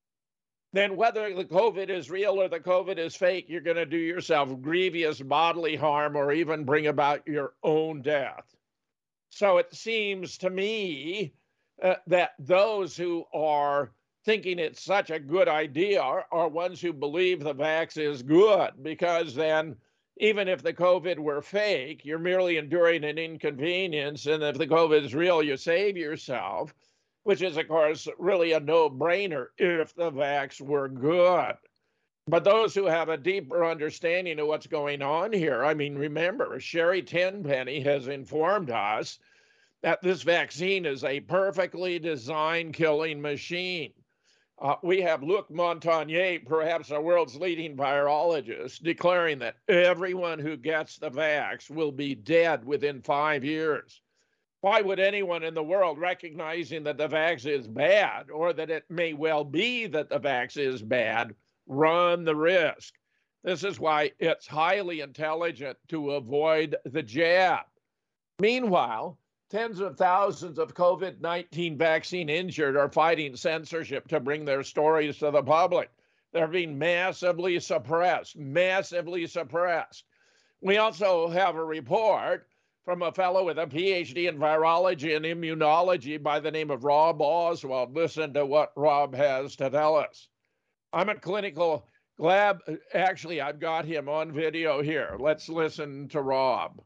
then whether the COVID is real or the COVID is fake, you're going to do yourself grievous bodily harm or even bring about your own death. So it seems to me that those who are thinking it's such a good idea are ones who believe the vax is good, because then even if the COVID were fake, you're merely enduring an inconvenience, and if the COVID is real, you save yourself, which is, of course, really a no-brainer if the vax were good. But those who have a deeper understanding of what's going on here, I mean, remember, Sherry Tenpenny has informed us that this vaccine is a perfectly designed killing machine. We have Luc Montagnier, perhaps the world's leading virologist, declaring that everyone who gets the vax will be dead within 5 years. Why would anyone in the world, recognizing that the vax is bad, or that it may well be that the vax is bad, run the risk? This is why it's highly intelligent to avoid the jab. Meanwhile, tens of thousands of COVID-19 vaccine injured are fighting censorship to bring their stories to the public. They're being massively suppressed, massively suppressed. We also have a report from a fellow with a PhD in virology and immunology by the name of Rob Oswald. Listen to what Rob has to tell us. I'm at Clinical Lab. Actually, I've got him on video here. Let's listen to Rob.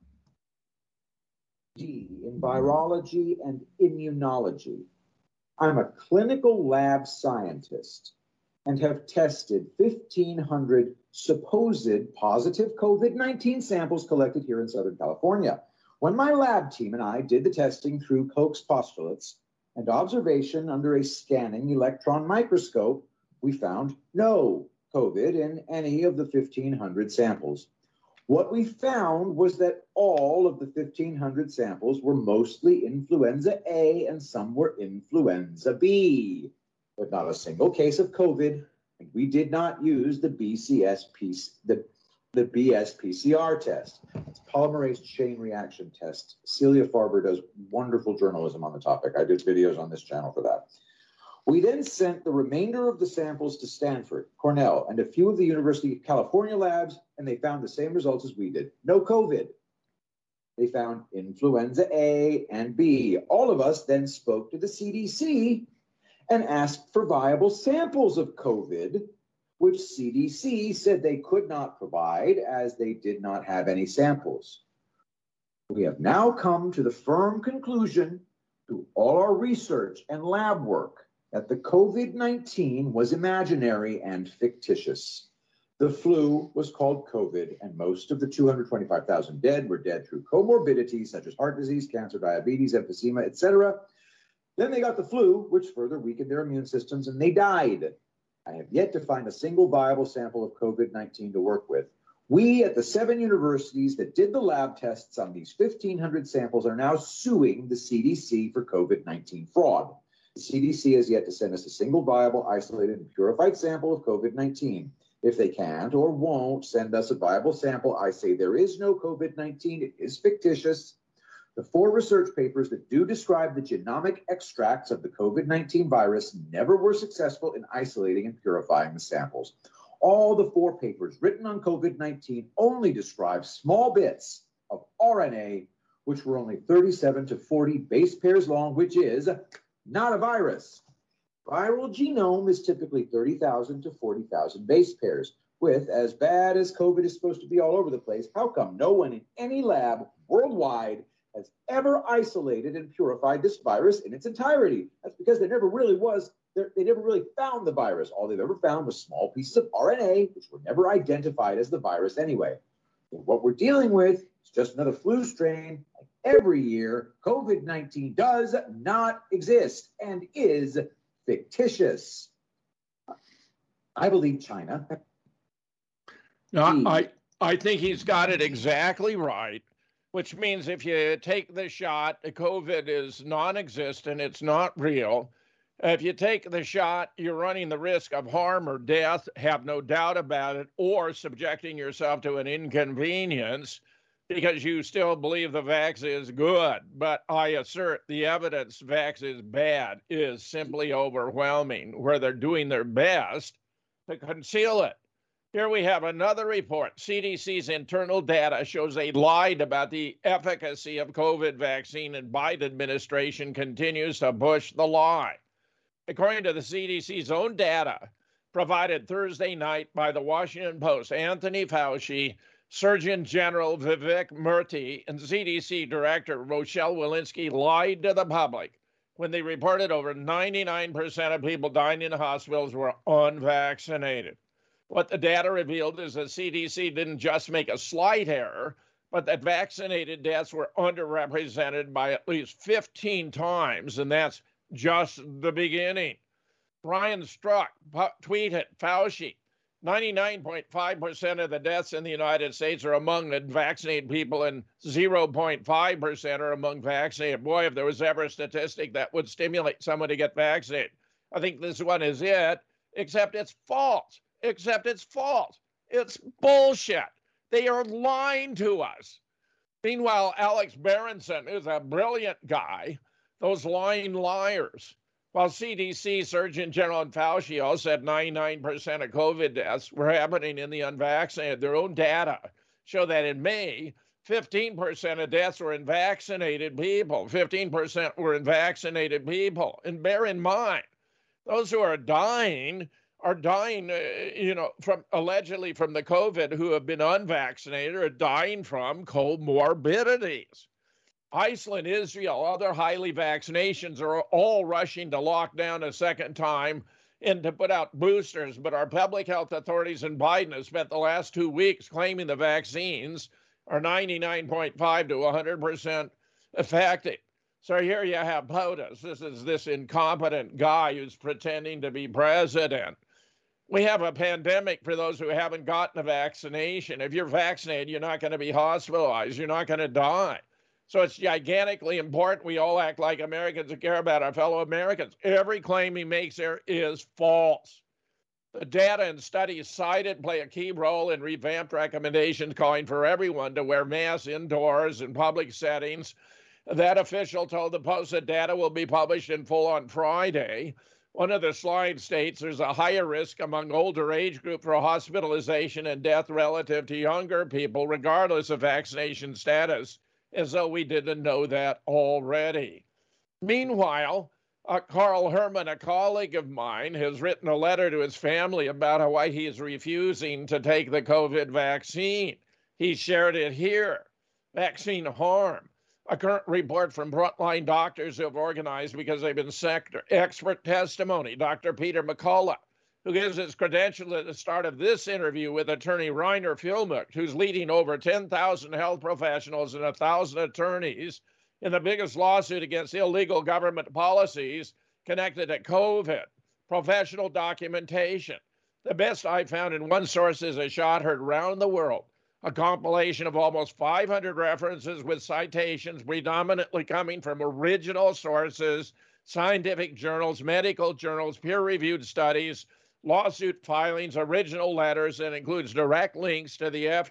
In virology and immunology. I'm a clinical lab scientist and have tested 1,500 supposed positive COVID-19 samples collected here in Southern California. When my lab team and I did the testing through Koch's postulates and observation under a scanning electron microscope, we found no COVID in any of the 1,500 samples. What we found was that all of the 1,500 samples were mostly influenza A and some were influenza B, but not a single case of COVID. And we did not use the BS-PCR test. It's polymerase chain reaction test. Celia Farber does wonderful journalism on the topic. I did videos on this channel for that. We then sent the remainder of the samples to Stanford, Cornell, and a few of the University of California labs, and they found the same results as we did. No COVID. They found influenza A and B. All of us then spoke to the CDC and asked for viable samples of COVID, which CDC said they could not provide as they did not have any samples. We have now come to the firm conclusion through all our research and lab work that the COVID-19 was imaginary and fictitious. The flu was called COVID, and most of the 225,000 dead were dead through comorbidities such as heart disease, cancer, diabetes, emphysema, etc. Then they got the flu, which further weakened their immune systems, and they died. I have yet to find a single viable sample of COVID-19 to work with. We at the 7 universities that did the lab tests on these 1,500 samples are now suing the CDC for COVID-19 fraud. The CDC has yet to send us a single viable, isolated, and purified sample of COVID-19. If they can't or won't send us a viable sample, I say there is no COVID-19. It is fictitious. The 4 research papers that do describe the genomic extracts of the COVID-19 virus never were successful in isolating and purifying the samples. All the 4 papers written on COVID-19 only describe small bits of RNA, which were only 37 to 40 base pairs long, which is not a virus. Viral genome is typically 30,000 to 40,000 base pairs. With as bad as COVID is supposed to be all over the place, how come no one in any lab worldwide has ever isolated and purified this virus in its entirety? That's because there never really found the virus. All they've ever found was small pieces of RNA, which were never identified as the virus anyway. And what we're dealing with is just another flu strain. Like every year, COVID-19 does not exist and is fictitious. I believe China. No, I think he's got it exactly right, which means if you take the shot, COVID is non-existent, it's not real. If you take the shot, you're running the risk of harm or death, have no doubt about it, or subjecting yourself to an inconvenience because you still believe the vax is good. But I assert the evidence vax is bad is simply overwhelming, where they're doing their best to conceal it. Here we have another report. CDC's internal data shows they lied about the efficacy of COVID vaccine, and Biden administration continues to push the lie. According to the CDC's own data provided Thursday night by the Washington Post, Anthony Fauci, Surgeon General Vivek Murthy, and CDC Director Rochelle Walensky lied to the public when they reported over 99% of people dying in hospitals were unvaccinated. What the data revealed is that CDC didn't just make a slight error, but that vaccinated deaths were underrepresented by at least 15 times, and that's just the beginning. Brian Strzok tweeted, Fauci, 99.5% of the deaths in the United States are among unvaccinated people and 0.5% are among vaccinated. Boy, if there was ever a statistic that would stimulate someone to get vaccinated, I think this one is it, except it's false. It's bullshit. They are lying to us. Meanwhile, Alex Berenson is a brilliant guy, those lying liars. While CDC Surgeon General and Fauci all said 99% of COVID deaths were happening in the unvaccinated, their own data show that in May, 15% of deaths were in vaccinated people. 15% were in vaccinated people. And bear in mind, those who are dying, from allegedly from the COVID, who have been unvaccinated, are dying from comorbidities. Iceland, Israel, other highly vaccinations are all rushing to lock down a second time and to put out boosters. But our public health authorities and Biden have spent the last 2 weeks claiming the vaccines are 99.5 to 100% effective. So here you have POTUS. This is this incompetent guy who's pretending to be president. We have a pandemic for those who haven't gotten a vaccination. If you're vaccinated, you're not going to be hospitalized. You're not going to die. So it's gigantically important we all act like Americans and care about our fellow Americans. Every claim he makes there is false. The data and studies cited play a key role in revamped recommendations calling for everyone to wear masks indoors in public settings. That official told the Post that data will be published in full on Friday. One of the slides states there's a higher risk among older age group for hospitalization and death relative to younger people, regardless of vaccination status, as though we didn't know that already. Meanwhile, Carl Herman, a colleague of mine, has written a letter to his family about why he is refusing to take the COVID vaccine. He shared it here. Vaccine harm. A current report from frontline doctors who have organized because they've been expert testimony. Dr. Peter McCullough, who gives his credentials at the start of this interview with attorney Reiner Filmucht, who's leading over 10,000 health professionals and 1,000 attorneys in the biggest lawsuit against illegal government policies connected to COVID. Professional documentation. The best I found in one source is a shot heard around the world, a compilation of almost 500 references with citations predominantly coming from original sources, scientific journals, medical journals, peer-reviewed studies, lawsuit filings, original letters, and includes direct links to the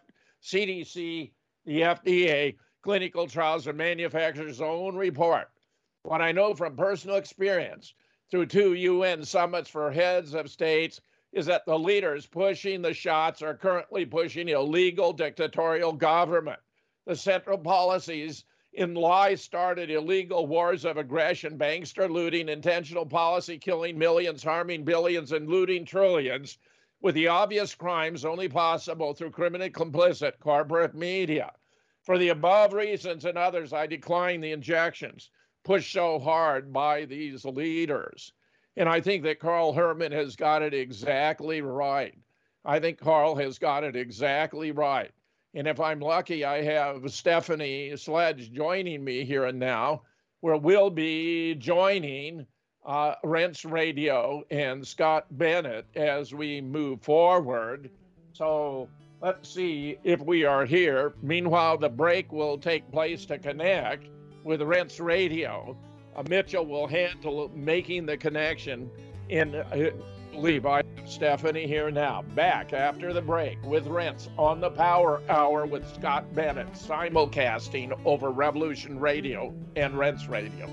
CDC, the FDA, clinical trials, and manufacturer's own report. What I know from personal experience through 2 UN summits for heads of states is that the leaders pushing the shots are currently pushing illegal dictatorial government. The central policies in lie started illegal wars of aggression, bankster looting, intentional policy killing millions, harming billions, and looting trillions, with the obvious crimes only possible through criminally complicit corporate media. For the above reasons and others, I decline the injections pushed so hard by these leaders. And I think that Carl Herman has got it exactly right. I think Carl has got it exactly right. And if I'm lucky, I have Stephanie Sledge joining me here and now, where we'll be joining Rense Radio and Scott Bennett as we move forward. So let's see if we are here. Meanwhile, the break will take place to connect with Rense Radio. Mitchell will handle making the connection. And I believe I have Stephanie here now. Back after the break with Rense on the Power Hour with Scott Bennett, simulcasting over Revolution Radio and Rense Radio.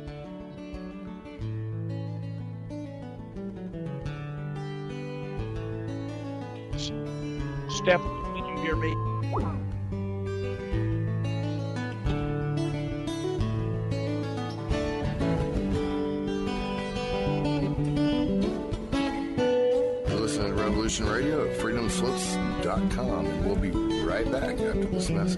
Stephanie, can you hear me? Revolution Radio at freedomslips.com, and we'll be right back after this message.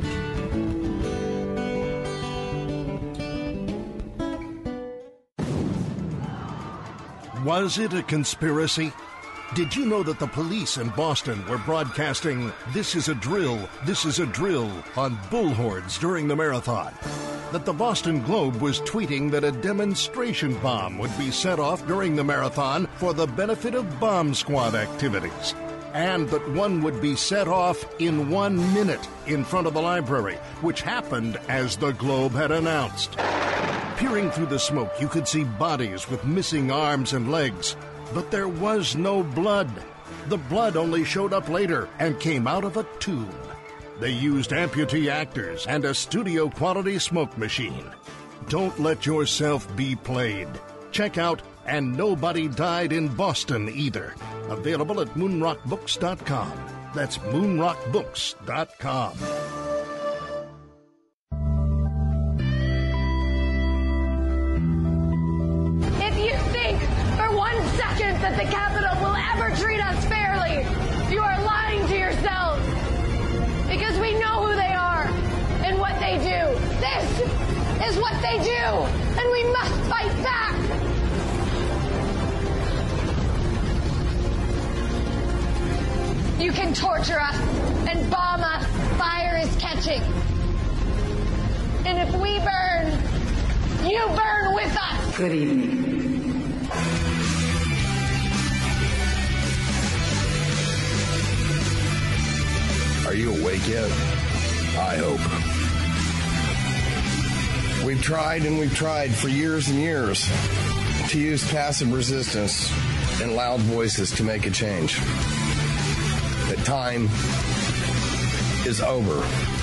Was it a conspiracy? Did you know that the police in Boston were broadcasting "This is a drill, this is a drill" on bullhorns during the marathon? That the Boston Globe was tweeting that a demonstration bomb would be set off during the marathon for the benefit of bomb squad activities, and that one would be set off in 1 minute in front of the library, which happened as the Globe had announced. Peering through the smoke, you could see bodies with missing arms and legs, but there was no blood. The blood only showed up later and came out of a tube. They used amputee actors and a studio-quality smoke machine. Don't let yourself be played. Check out And Nobody Died in Boston Either. Available at moonrockbooks.com. That's moonrockbooks.com. If you think for 1 second that the Capitol will ever treat us fairly, you are lying to yourselves. Because we know who they are and what they do. This is what they do, and we must fight back. You can torture us and bomb us. Fire is catching. And if we burn, you burn with us. Good evening. you awake yet? I hope. We've tried and we've tried for years and years to use passive resistance and loud voices to make a change. But time is over.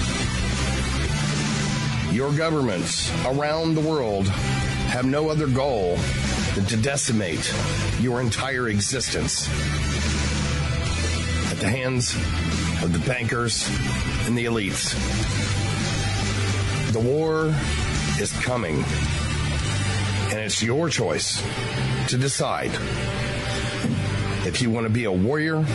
Your governments around the world have no other goal than to decimate your entire existence at the hands of the bankers and the elites. The war is coming, and it's your choice to decide if you want to be a warrior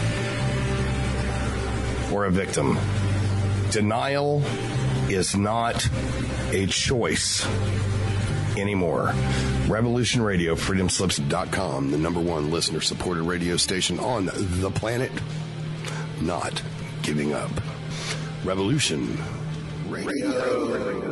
or a victim. Denial is not a choice anymore. Revolution Radio, freedomslips.com, the #1 listener-supported radio station on the planet. Not giving up. Revolution Radio.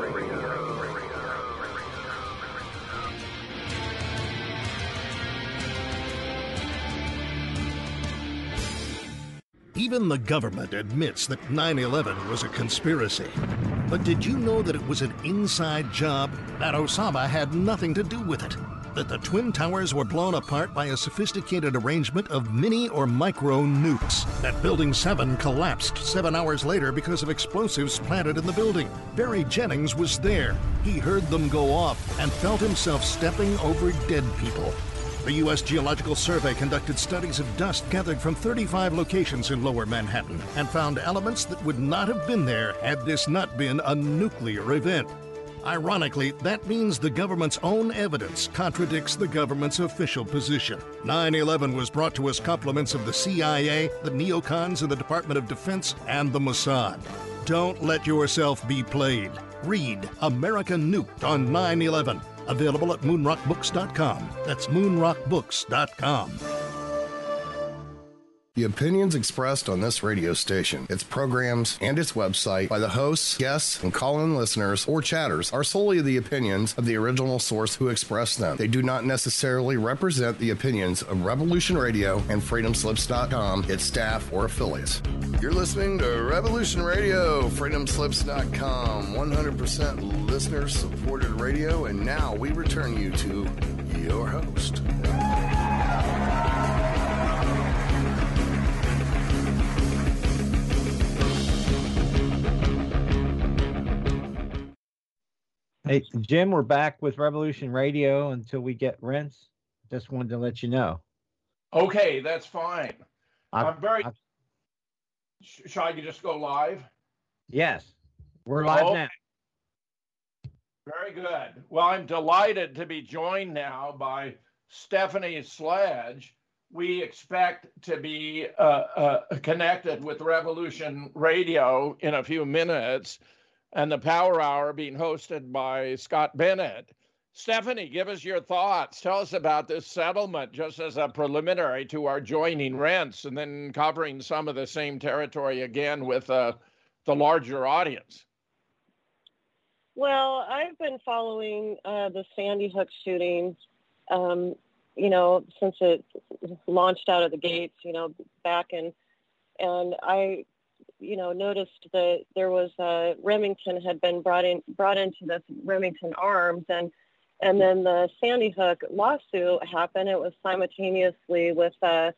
Even the government admits that 9/11 was a conspiracy. But did you know that it was an inside job? That Osama had nothing to do with it? That the Twin Towers were blown apart by a sophisticated arrangement of mini or micro nukes? That Building 7 collapsed 7 hours later because of explosives planted in the building? Barry Jennings was there. He heard them go off and felt himself stepping over dead people. The U.S. Geological Survey conducted studies of dust gathered from 35 locations in Lower Manhattan and found elements that would not have been there had this not been a nuclear event. Ironically, that means the government's own evidence contradicts the government's official position. 9/11 was brought to us compliments of the CIA, the neocons in the Department of Defense, and the Mossad. Don't let yourself be played. Read America Nuked on 9/11. Available at moonrockbooks.com. That's moonrockbooks.com. The opinions expressed on this radio station, its programs, and its website by the hosts, guests, and call-in listeners or chatters are solely the opinions of the original source who expressed them. They do not necessarily represent the opinions of Revolution Radio and freedomslips.com, its staff, or affiliates. You're listening to Revolution Radio, freedomslips.com, 100% listener-supported radio, and now we return you to your host. Hey, Jim, we're back with Revolution Radio until we get rents. Just wanted to let you know. Okay, that's fine. Shall I just go live? Yes, we're live now. Very good. Well, I'm delighted to be joined now by Stephanie Sledge. We expect to be connected with Revolution Radio in a few minutes, and the Power Hour being hosted by Scott Bennett. Stephanie, give us your thoughts. Tell us about this settlement just as a preliminary to our joining rents, and then covering some of the same territory again with the larger audience. Well, I've been following the Sandy Hook shootings, since it launched out of the gates, back in, and I noticed that there was Remington had been brought into this Remington Arms, and then the Sandy Hook lawsuit happened. It was simultaneously with a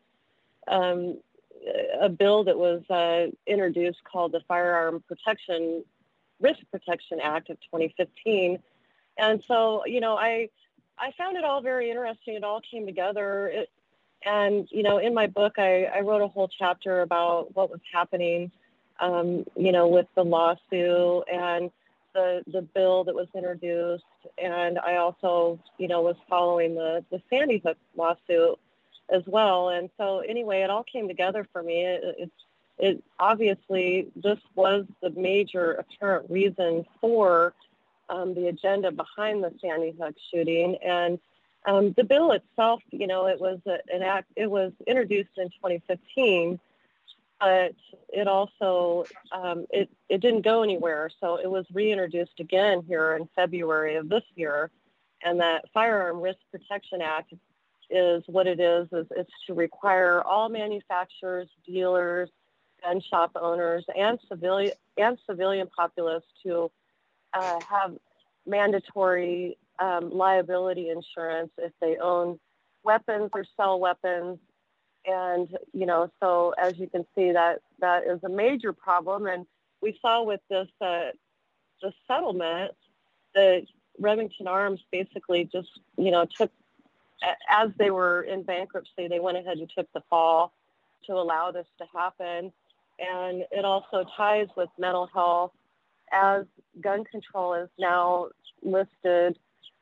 bill that was introduced called the Firearm Risk Protection Act of 2015. And so, I found it all very interesting. It all came together. In my book, I wrote a whole chapter about what was happening, with the lawsuit and the bill that was introduced. And I also, was following the Sandy Hook lawsuit as well. And so anyway, it all came together for me. It obviously, this was the major apparent reason for the agenda behind the Sandy Hook shooting. And the bill itself, it was an act, it was introduced in 2015, but it also, it didn't go anywhere. So it was reintroduced again here in February of this year. And that Firearm Risk Protection Act is what it is it's to require all manufacturers, dealers, gun shop owners and civilian populace to have mandatory liability insurance if they own weapons or sell weapons. And, so as you can see, that is a major problem. And we saw with this the settlement that Remington Arms basically just, took, as they were in bankruptcy, they went ahead and took the fall to allow this to happen. And it also ties with mental health, as gun control is now listed,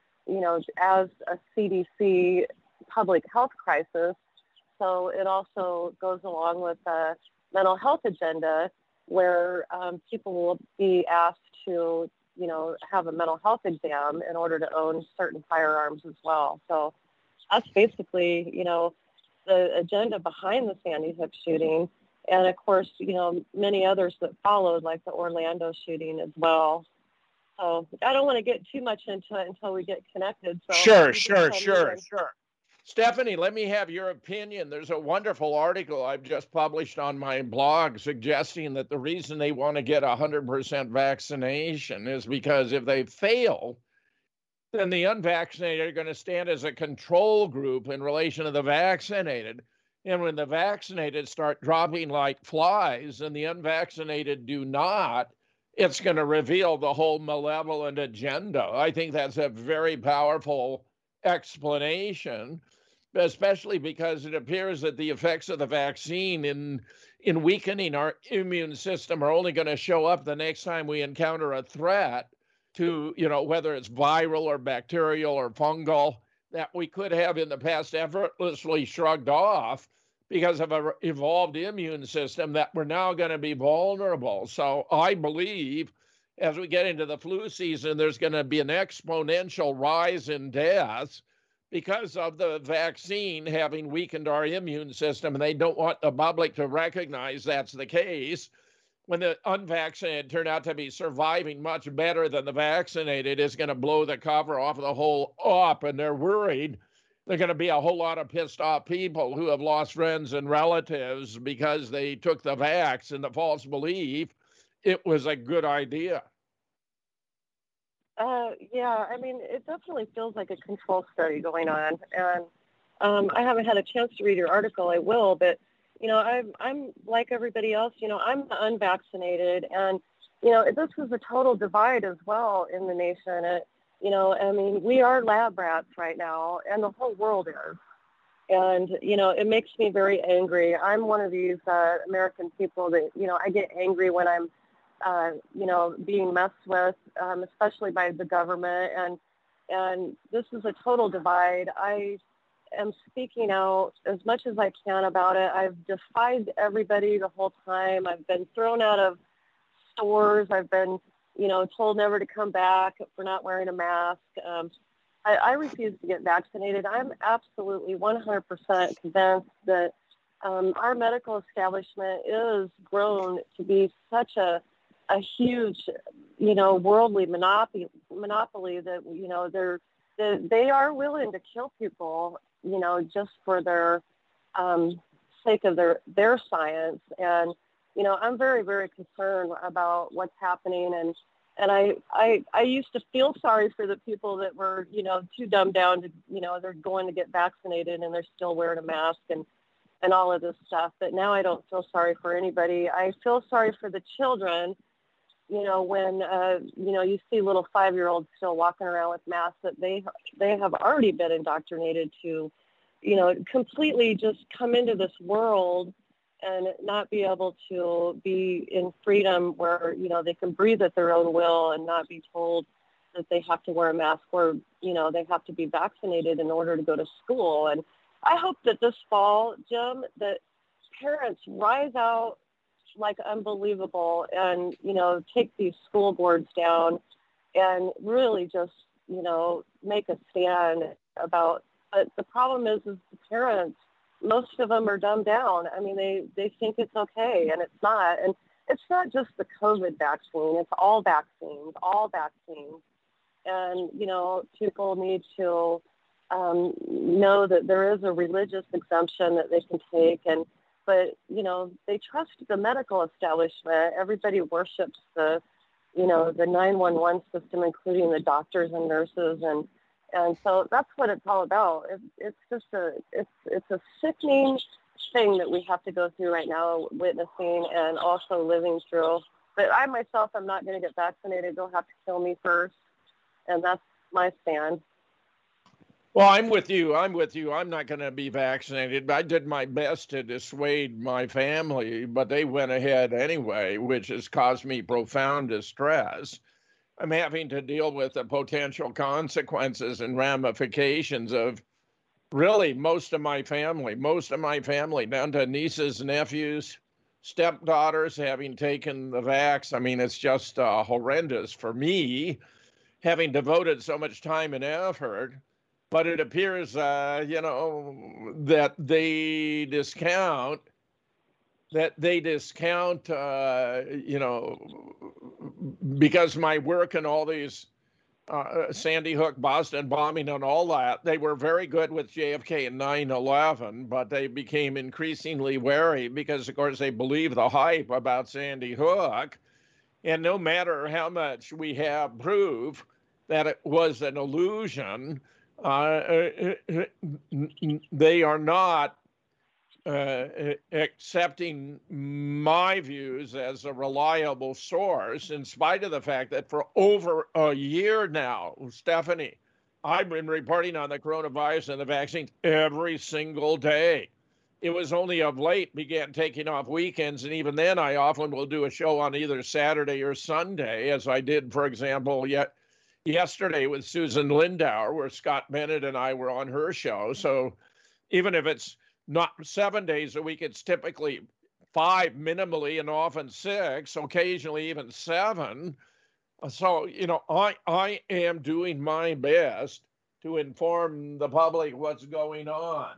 as a CDC public health crisis. So it also goes along with a mental health agenda where people will be asked to, have a mental health exam in order to own certain firearms as well. So that's basically, the agenda behind the Sandy Hook shooting. And of course, many others that followed, like the Orlando shooting as well. So I don't want to get too much into it until we get connected. So Sure. Stephanie, let me have your opinion. There's a wonderful article I've just published on my blog suggesting that the reason they want to get 100% vaccination is because if they fail, then the unvaccinated are going to stand as a control group in relation to the vaccinated. And when the vaccinated start dropping like flies and the unvaccinated do not, it's going to reveal the whole malevolent agenda. I think that's a very powerful explanation, especially because it appears that the effects of the vaccine in weakening our immune system are only going to show up the next time we encounter a threat to, whether it's viral or bacterial or fungal, that we could have in the past effortlessly shrugged off because of an evolved immune system, that we're now going to be vulnerable. So I believe as we get into the flu season, there's going to be an exponential rise in deaths because of the vaccine having weakened our immune system, and they don't want the public to recognize that's the case. When the unvaccinated turn out to be surviving much better than the vaccinated, is going to blow the cover off the whole up, and they're worried there are going to be a whole lot of pissed off people who have lost friends and relatives because they took the vax in the false belief it was a good idea. Yeah, I mean, it definitely feels like a control study going on. And I haven't had a chance to read your article. I will, but, I'm like everybody else, I'm unvaccinated. And, this is a total divide as well in the nation. We are lab rats right now, and the whole world is. And, it makes me very angry. I'm one of these American people that, I get angry when I'm being messed with, especially by the government. And this is a total divide. I am speaking out as much as I can about it. I've defied everybody the whole time. I've been thrown out of stores. I've been, told never to come back for not wearing a mask. I refuse to get vaccinated. I'm absolutely 100% convinced that our medical establishment is grown to be such a huge, worldly monopoly that, they are willing to kill people, just for their sake of their science. And, I'm very, very concerned about what's happening. And I used to feel sorry for the people that were, too dumbed down to, they're going to get vaccinated and they're still wearing a mask and all of this stuff. But now I don't feel sorry for anybody. I feel sorry for the children, when, you see little 5-year-olds still walking around with masks, that they have already been indoctrinated to, completely just come into this world and not be able to be in freedom where, they can breathe at their own will and not be told that they have to wear a mask or, they have to be vaccinated in order to go to school. And I hope that this fall, Jim, that parents rise out like unbelievable and, take these school boards down and really just, make a stand about. But the problem is the parents, most of them are dumbed down. I mean, they think it's okay, and it's not. And it's not just the COVID vaccine. It's all vaccines. And, people need to know that there is a religious exemption that they can take. But, they trust the medical establishment. Everybody worships the 911 system, including the doctors and nurses, and so that's what it's all about. It's just it's a sickening thing that we have to go through right now, witnessing and also living through. But I myself, I'm not going to get vaccinated. They'll have to kill me first, and that's my stand. Well, I'm with you. I'm not going to be vaccinated. I did my best to dissuade my family, but they went ahead anyway, which has caused me profound distress. I'm having to deal with the potential consequences and ramifications of really most of my family, down to nieces, nephews, stepdaughters having taken the vax. I mean, it's just horrendous for me, having devoted so much time and effort. But it appears, that they discount, because my work and all these Sandy Hook, Boston bombing and all that, they were very good with JFK and 9/11, but they became increasingly wary because, of course, they believe the hype about Sandy Hook. And no matter how much we have proof that it was an illusion, they are not accepting my views as a reliable source, in spite of the fact that for over a year now, Stephanie, I've been reporting on the coronavirus and the vaccines every single day. It was only of late began taking off weekends, and even then I often will do a show on either Saturday or Sunday, as I did, for example, yesterday with Susan Lindauer, where Scott Bennett and I were on her show. So even if it's not 7 days a week, it's typically 5 minimally and often 6, occasionally even 7. So, I am doing my best to inform the public what's going on.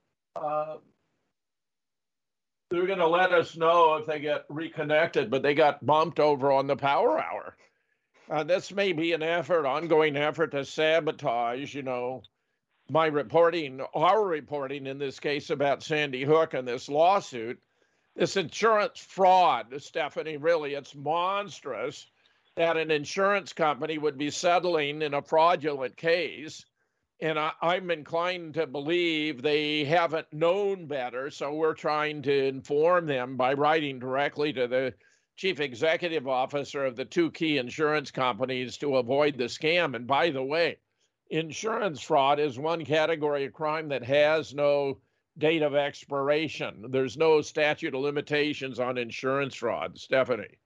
They're going to let us know if they get reconnected, but they got bumped over on the Power Hour. This may be an ongoing effort to sabotage, my reporting, our reporting in this case about Sandy Hook and this lawsuit. This insurance fraud, Stephanie, really, it's monstrous that an insurance company would be settling in a fraudulent case. And I'm inclined to believe they haven't known better, so we're trying to inform them by writing directly to the chief executive officer of the 2 key insurance companies to avoid the scam. And by the way, insurance fraud is one category of crime that has no date of expiration. There's no statute of limitations on insurance fraud, Stephanie.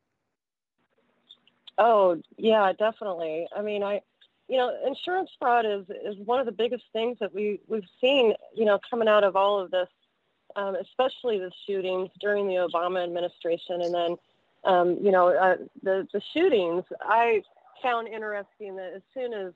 Oh, yeah, definitely. I mean, insurance fraud is one of the biggest things that we've seen, coming out of all of this, especially the shootings during the Obama administration. And then, the shootings, I found interesting that as soon as,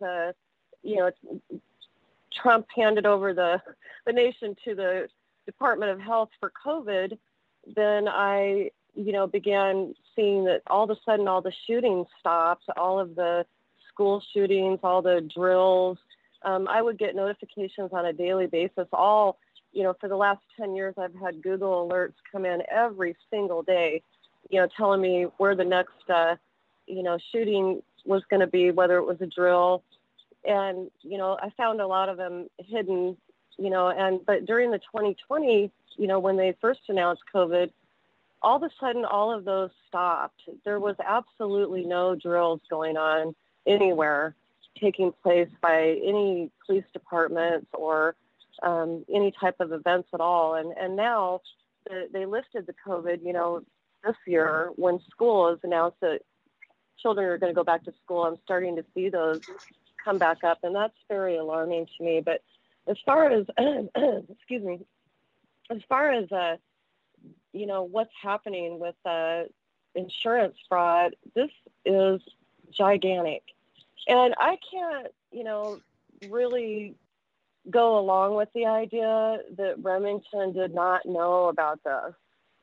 Trump handed over the nation to the Department of Health for COVID, then I, began seeing that all of a sudden all the shootings stopped, all of the school shootings, all the drills. I would get notifications on a daily basis. For the last 10 years, I've had Google alerts come in every single day, telling me where the next, shooting was going to be, whether it was a drill. And, I found a lot of them hidden, but during the 2020, when they first announced COVID, all of a sudden, all of those stopped. There was absolutely no drills going on anywhere taking place by any police departments or any type of events at all. And now they lifted the COVID, this year when school has announced that children are going to go back to school. I'm starting to see those come back up, and that's very alarming to me. But as far as, excuse me, as far as, what's happening with insurance fraud, this is gigantic. And I can't, really go along with the idea that Remington did not know about this.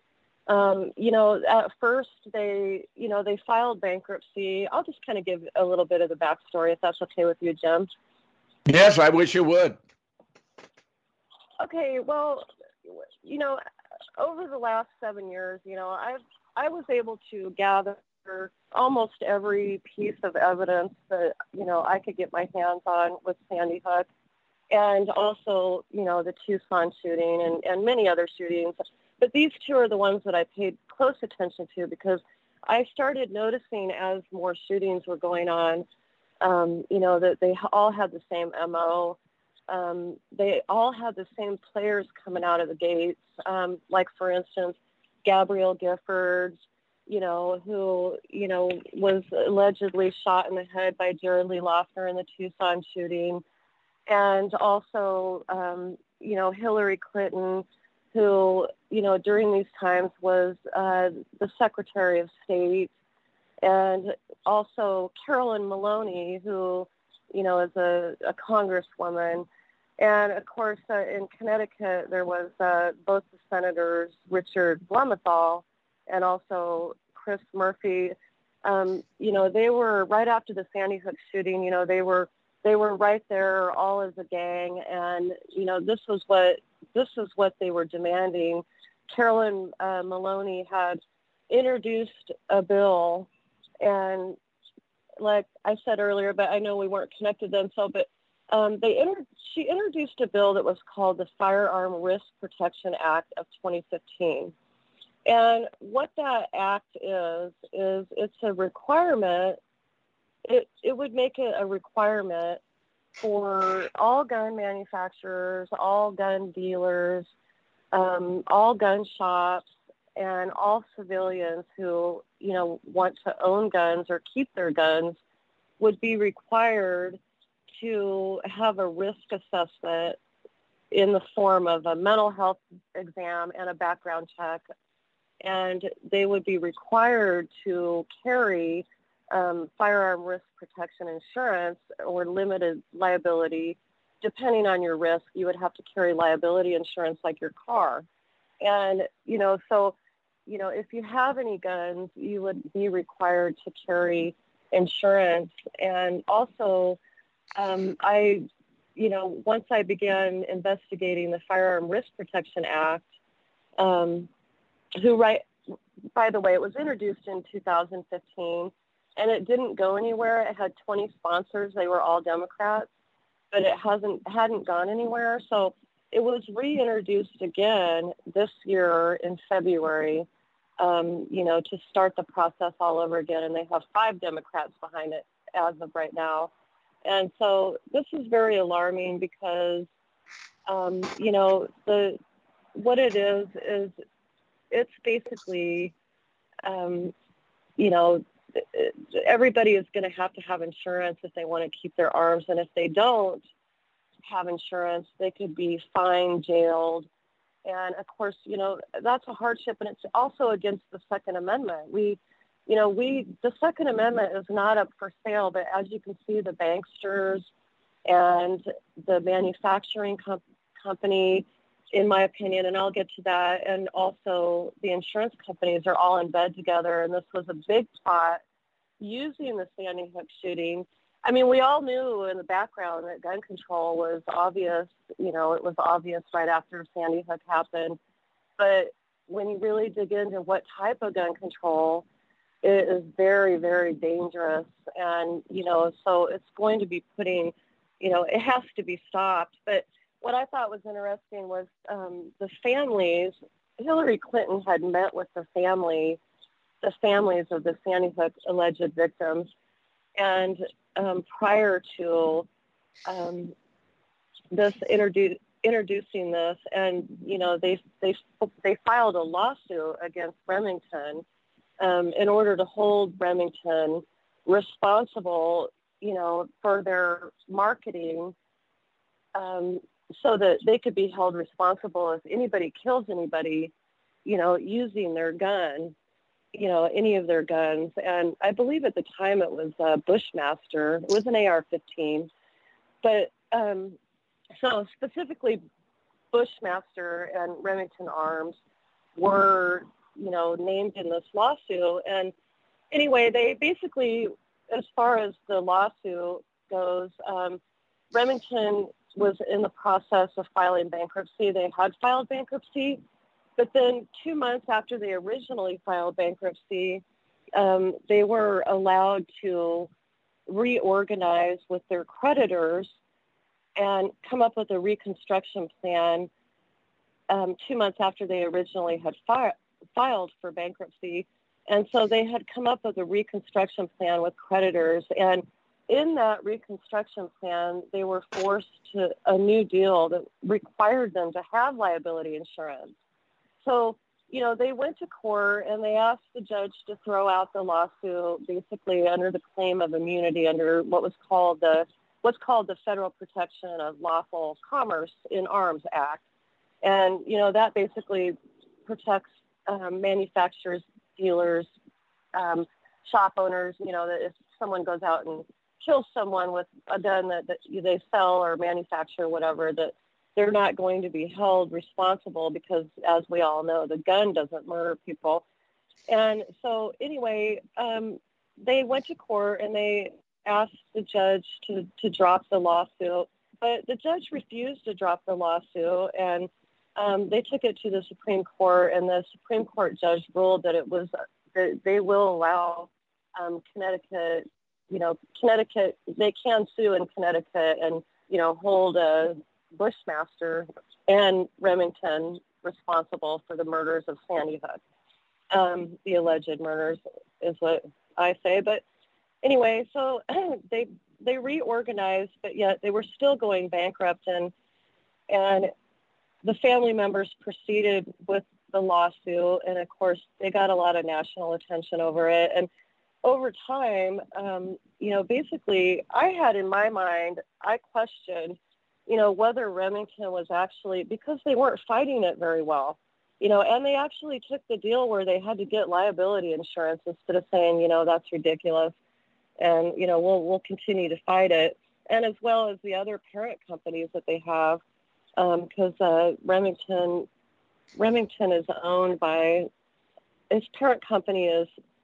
At first they filed bankruptcy. I'll just kind of give a little bit of the backstory, if that's okay with you, Jim. Yes, I wish you would. Okay, well, over the last 7 years, I was able to gather almost every piece of evidence that, I could get my hands on with Sandy Hook, and also, the Tucson shooting and many other shootings. But these two are the ones that I paid close attention to because I started noticing as more shootings were going on, that they all had the same MO. They all had the same players coming out of the gates. Like, for instance, Gabrielle Giffords, who, was allegedly shot in the head by Jared Lee Loughner in the Tucson shooting. And also, Hillary Clinton, who, during these times was the Secretary of State. And also Carolyn Maloney, who, is a congresswoman. And, of course, in Connecticut, there was both the senators, Richard Blumenthal and also Chris Murphy. They were right after the Sandy Hook shooting. They were right there, all as a gang, and this was what they were demanding. Carolyn Maloney had introduced a bill, and like I said earlier, but I know we weren't connected then. But she introduced a bill that was called the Firearm Risk Protection Act of 2015. And what that act is it's a requirement. It would make it a requirement for all gun manufacturers, all gun dealers, all gun shops, and all civilians who, want to own guns or keep their guns would be required to have a risk assessment in the form of a mental health exam and a background check. And they would be required to carry firearm risk protection insurance or limited liability. Depending on your risk, you would have to carry liability insurance like your car. And, if you have any guns, you would be required to carry insurance. And also, once I began investigating the Firearm Risk Protection Act, by the way, it was introduced in 2015, and it didn't go anywhere. It had 20 sponsors. They were all Democrats, but it hadn't gone anywhere. So it was reintroduced again this year in February, to start the process all over again. And they have 5 Democrats behind it as of right now. And so this is very alarming because, what it is it's basically, everybody is going to have insurance if they want to keep their arms. And if they don't have insurance, they could be fined, jailed. And of course, that's a hardship. And it's also against the Second Amendment. The Second Amendment is not up for sale, but as you can see, the banksters and the manufacturing company, in my opinion, and I'll get to that, and also the insurance companies are all in bed together. And this was a big plot using the Sandy Hook shooting. I mean, we all knew in the background that gun control was obvious. It was obvious right after Sandy Hook happened. But when you really dig into what type of gun control, it is very, very dangerous. And, so it's going to be putting, it has to be stopped. But what I thought was interesting was the families. Hillary Clinton had met with the families of the Sandy Hook alleged victims. And prior to this introducing this, and they filed a lawsuit against Remington in order to hold Remington responsible, for their marketing, so that they could be held responsible if anybody kills anybody, using their gun, any of their guns. And I believe at the time it was Bushmaster. It was an AR-15. But so specifically Bushmaster and Remington Arms were, named in this lawsuit. And anyway, they basically, as far as the lawsuit goes, Remington was in the process of filing bankruptcy. They had filed bankruptcy, But then 2 months after they originally filed bankruptcy, they were allowed to reorganize with their creditors and come up with a reconstruction plan 2 months after they originally had filed for bankruptcy. And so they had come up with a reconstruction plan with creditors. And in that reconstruction plan, they were forced to a new deal that required them to have liability insurance. So, you know, they went to court and they asked the judge to throw out the lawsuit basically under the claim of immunity under what's called the Federal Protection of Lawful Commerce in Arms Act. And, you know, that basically protects manufacturers, dealers, shop owners, you know, that if someone goes out and kills someone with a gun that they sell or manufacture, whatever, that they're not going to be held responsible because, as we all know, the gun doesn't murder people. And so anyway, they went to court and they asked the judge to drop the lawsuit, but the judge refused to drop the lawsuit, and they took it to the Supreme Court, and the Supreme Court judge ruled that that they will allow Connecticut, they can sue in Connecticut and, you know, hold a Bushmaster and Remington responsible for the murders of Sandy Hook. The alleged murders is what I say. But anyway, so they reorganized, but yet they were still going bankrupt, and the family members proceeded with the lawsuit, and of course they got a lot of national attention over it. And over time, you know, basically I had in my mind, I questioned, you know, whether Remington was actually, because they weren't fighting it very well, you know, and they actually took the deal where they had to get liability insurance instead of saying, you know, that's ridiculous, and, you know, we'll continue to fight it. And as well as the other parent companies that they have, because Remington is owned by, its parent company is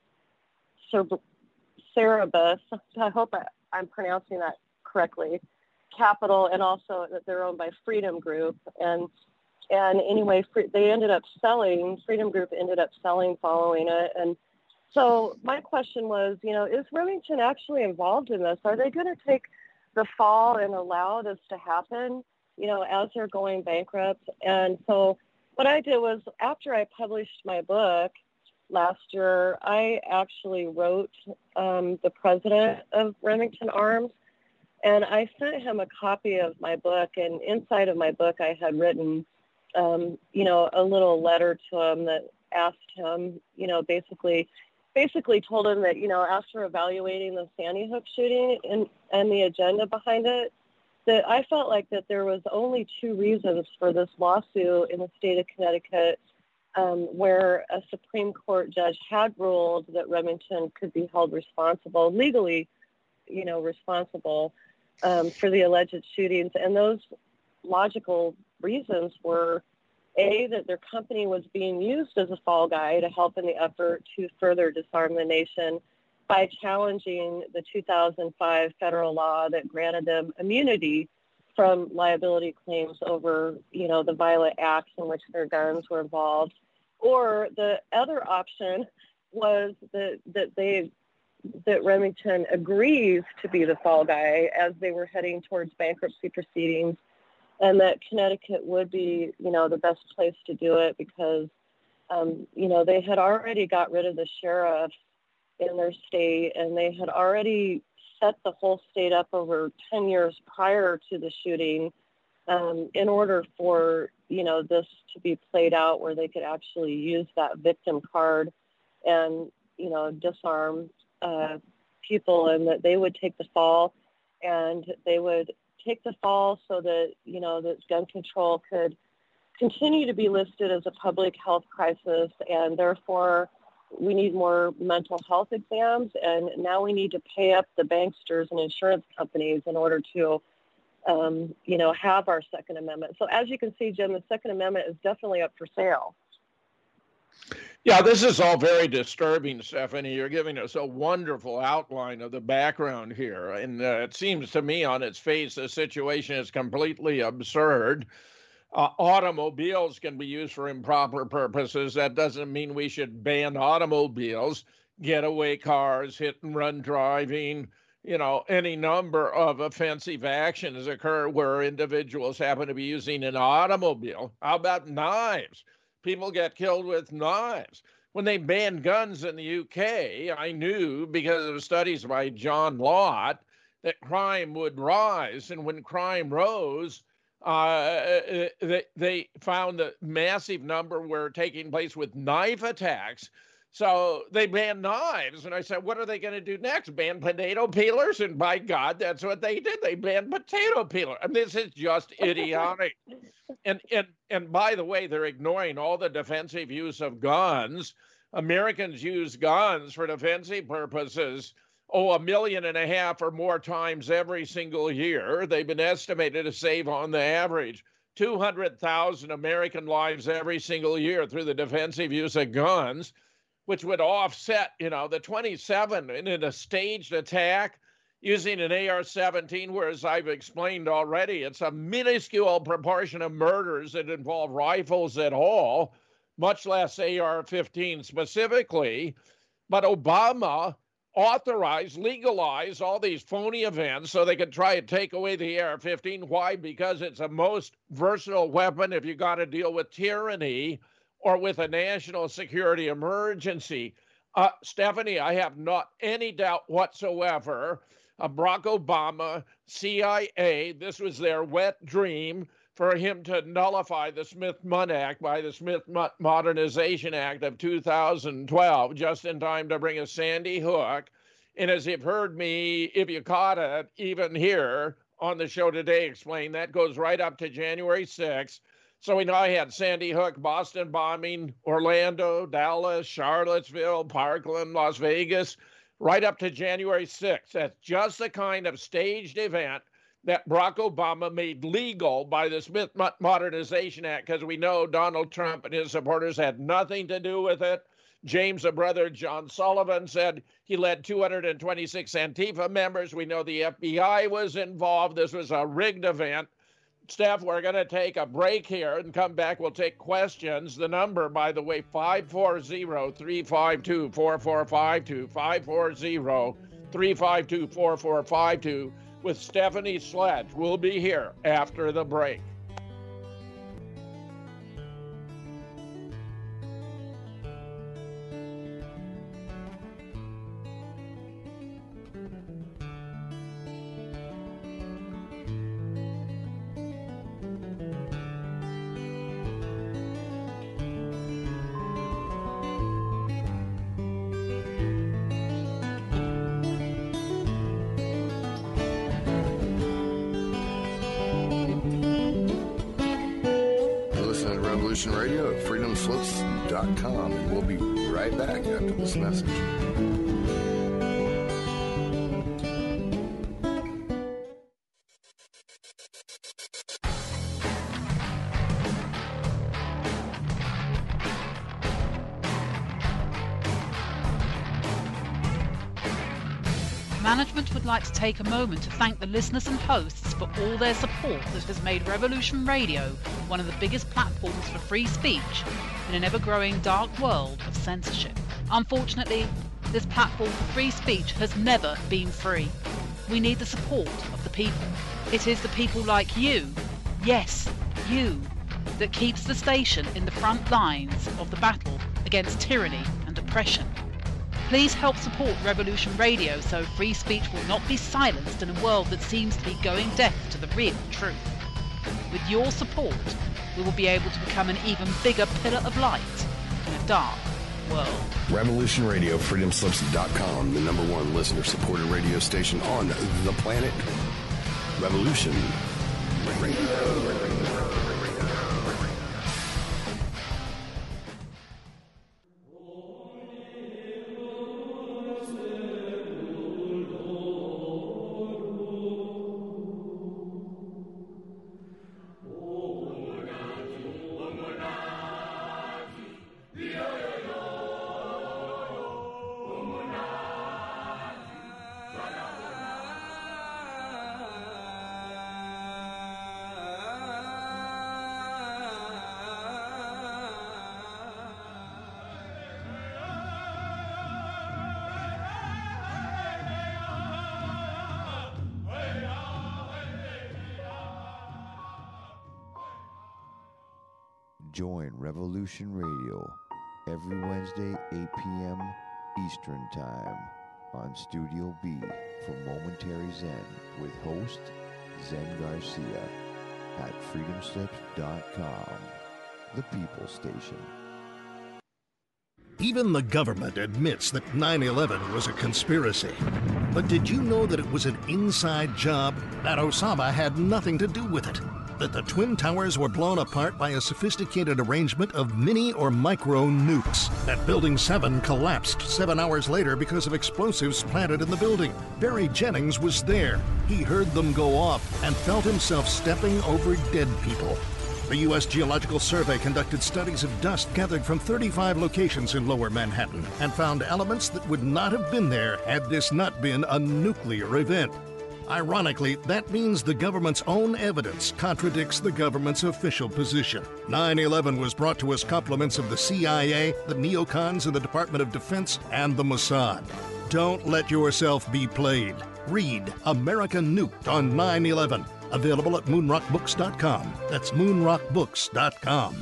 Cerebus, I hope I'm pronouncing that correctly, Capital, and also that they're owned by Freedom Group. And anyway, Freedom Group ended up selling following it. And so my question was, you know, is Remington actually involved in this? Are they going to take the fall and allow this to happen, you know, as they're going bankrupt? And so what I did was, after I published my book last year, I actually wrote the president of Remington Arms, and I sent him a copy of my book. And inside of my book, I had written, you know, a little letter to him that asked him, you know, basically told him that, you know, after evaluating the Sandy Hook shooting and the agenda behind it, that I felt like that there was only two reasons for this lawsuit in the state of Connecticut, where a Supreme Court judge had ruled that Remington could be held responsible, legally, you know, responsible for the alleged shootings. And those logical reasons were, A, that their company was being used as a fall guy to help in the effort to further disarm the nation by challenging the 2005 federal law that granted them immunity from liability claims over, you know, the violent acts in which their guns were involved. Or the other option was that Remington agrees to be the fall guy as they were heading towards bankruptcy proceedings, and that Connecticut would be, you know, the best place to do it because, you know, they had already got rid of the sheriff in their state, and they had already set the whole state up over 10 years prior to the shooting in order for, you know, this to be played out where they could actually use that victim card and, you know, disarm people, and that they would take the fall, and they would take the fall so that, you know, that gun control could continue to be listed as a public health crisis, and therefore we need more mental health exams, and now we need to pay up the banksters and insurance companies in order to, you know, have our Second Amendment. So as you can see, Jim, the Second Amendment is definitely up for sale. Yeah, this is all very disturbing, Stephanie. You're giving us a wonderful outline of the background here. And it seems to me on its face, the situation is completely absurd. automobiles can be used for improper purposes. That doesn't mean we should ban automobiles, getaway cars, hit and run driving, any number of offensive actions occur where individuals happen to be using an automobile. How about knives? People get killed with knives. When they banned guns in the UK, I knew because of studies by John Lott that crime would rise. And when crime rose, they found the massive number were taking place with knife attacks. So they banned knives. And I said, what are they going to do next? Ban potato peelers? And by God, that's what they did. They banned potato peelers. I mean, this is just idiotic. And by the way, they're ignoring all the defensive use of guns. Americans use guns for defensive purposes, 1.5 million or more times every single year. They've been estimated to save on the average 200,000 American lives every single year through the defensive use of guns, which would offset, the 27 in a staged attack using an AR-17, whereas I've explained already, it's a minuscule proportion of murders that involve rifles at all, much less AR-15 specifically. But Obama authorized, legalized all these phony events so they could try and take away the AR-15. Why? Because it's a most versatile weapon if you got to deal with tyranny or with a national security emergency. Stephanie, I have not any doubt whatsoever. Barack Obama, CIA, this was their wet dream for him to nullify the Smith-Mundt Act by the Smith-Mundt Modernization Act of 2012, just in time to bring a Sandy Hook. And as you've heard me, if you caught it, even here on the show today, explain that goes right up to January 6th. So we know I had Sandy Hook, Boston bombing, Orlando, Dallas, Charlottesville, Parkland, Las Vegas, right up to January 6th. That's just the kind of staged event that Barack Obama made legal by the Smith-Mundt Modernization Act, because we know Donald Trump and his supporters had nothing to do with it. James' brother, John Sullivan, said he led 226 Antifa members. We know the FBI was involved. This was a rigged event. Steph, we're going to take a break here and come back. We'll take questions. The number, by the way, 540-352-4452, 540-352-4452 with Stephanie Sledge. We'll be here after the break. Radio at freedomslips.com, and we'll be right back after this message. Management would like to take a moment to thank the listeners and hosts for all their support that has made Revolution Radio one of the biggest platforms for free speech in an ever-growing dark world of censorship. Unfortunately, this platform for free speech has never been free. We need the support of the people. It is the people like you, yes, you, that keeps the station in the front lines of the battle against tyranny and oppression. Please help support Revolution Radio so free speech will not be silenced in a world that seems to be going deaf to the real truth. With your support, we will be able to become an even bigger pillar of light in a dark world. Revolution Radio, freedomslips.com, the #1 listener-supported radio station on the planet. Revolution Radio. Join Revolution Radio every Wednesday, 8 p.m. Eastern Time on Studio B for Momentary Zen with host Zen Garcia at freedomslips.com, the People Station. Even the government admits that 9/11 was a conspiracy. But did you know that it was an inside job? That Osama had nothing to do with it? That the Twin Towers were blown apart by a sophisticated arrangement of mini or micro nukes? That Building 7 collapsed 7 hours later because of explosives planted in the building? Barry Jennings was there. He heard them go off and felt himself stepping over dead people. The U.S. Geological Survey conducted studies of dust gathered from 35 locations in Lower Manhattan and found elements that would not have been there had this not been a nuclear event. Ironically, that means the government's own evidence contradicts the government's official position. 9/11 was brought to us compliments of the CIA, the neocons in the Department of Defense, and the Mossad. Don't let yourself be played. Read America Nuked on 9/11. Available at moonrockbooks.com. That's moonrockbooks.com.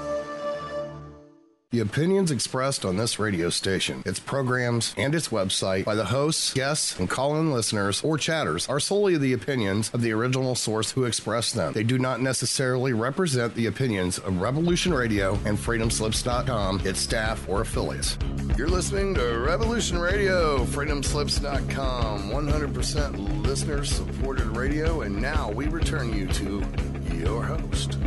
The opinions expressed on this radio station, its programs, and its website by the hosts, guests, and call-in listeners or chatters are solely the opinions of the original source who expressed them. They do not necessarily represent the opinions of Revolution Radio and freedomslips.com, its staff, or affiliates. You're listening to Revolution Radio, freedomslips.com, 100% listener-supported radio, and now we return you to your host.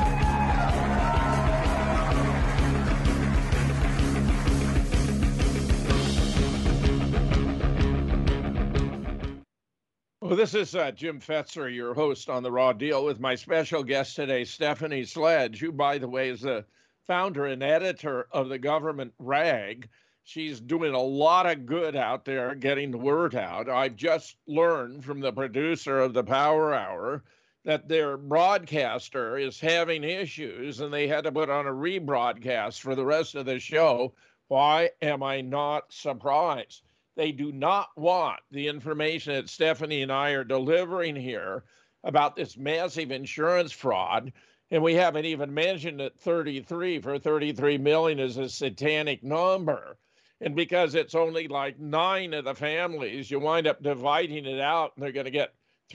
Well, this is Jim Fetzer, your host on The Raw Deal, with my special guest today, Stephanie Sledge, who, by the way, is the founder and editor of the Government Rag. She's doing a lot of good out there getting the word out. I've just learned from the producer of the Power Hour that their broadcaster is having issues and they had to put on a rebroadcast for the rest of the show. Why am I not surprised? They do not want the information that Stephanie and I are delivering here about this massive insurance fraud. And we haven't even mentioned that 33 for 33 million is a satanic number. And because it's only like 9 of the families, you wind up dividing it out and they're going to get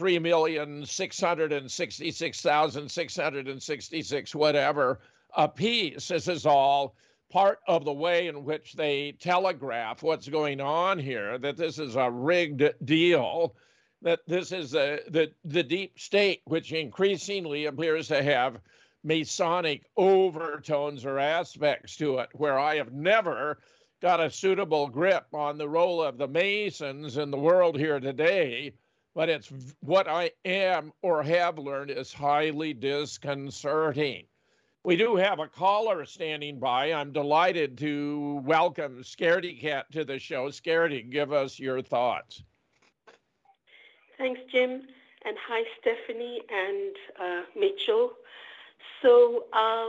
3,666,666 whatever a piece. This is all part of the way in which they telegraph what's going on here, that this is a rigged deal, that this is the deep state, which increasingly appears to have Masonic overtones or aspects to it, where I have never got a suitable grip on the role of the Masons in the world here today, but it's what I am or have learned is highly disconcerting. We do have a caller standing by. I'm delighted to welcome Scaredy Cat to the show. Scaredy, give us your thoughts. Thanks, Jim. And hi, Stephanie and Mitchell. So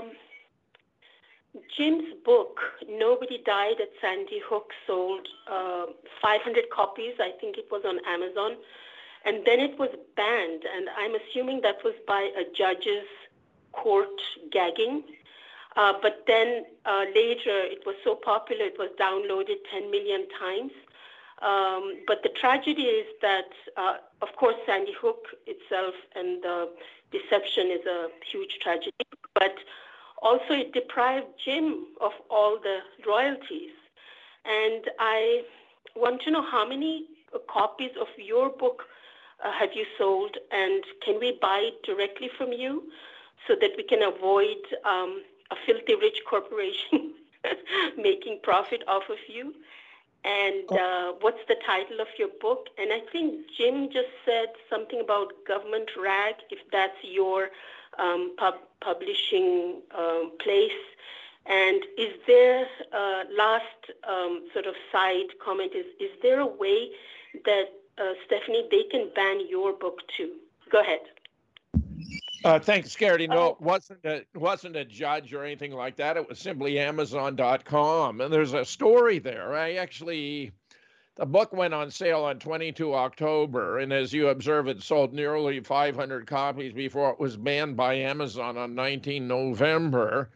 Jim's book, Nobody Died at Sandy Hook, sold 500 copies. I think it was on Amazon. And then it was banned. And I'm assuming that was by a judge's court gagging. But then later it was so popular it was downloaded 10 million times. But the tragedy is that, of course, Sandy Hook itself and the deception is a huge tragedy, but also it deprived Jim of all the royalties. And I want to know how many copies of your book have you sold, and can we buy it directly from you so that we can avoid a filthy rich corporation making profit off of you? And what's the title of your book? And I think Jim just said something about Government Rag, if that's your publishing place. And is there, last sort of side comment, is there a way that, Stephanie, they can ban your book too? Go ahead. Thanks, Scaredy. No, it wasn't a judge or anything like that. It was simply Amazon.com. And there's a story there. The book went on sale on 22 October. And as you observe, it sold nearly 500 copies before it was banned by Amazon on 19 November.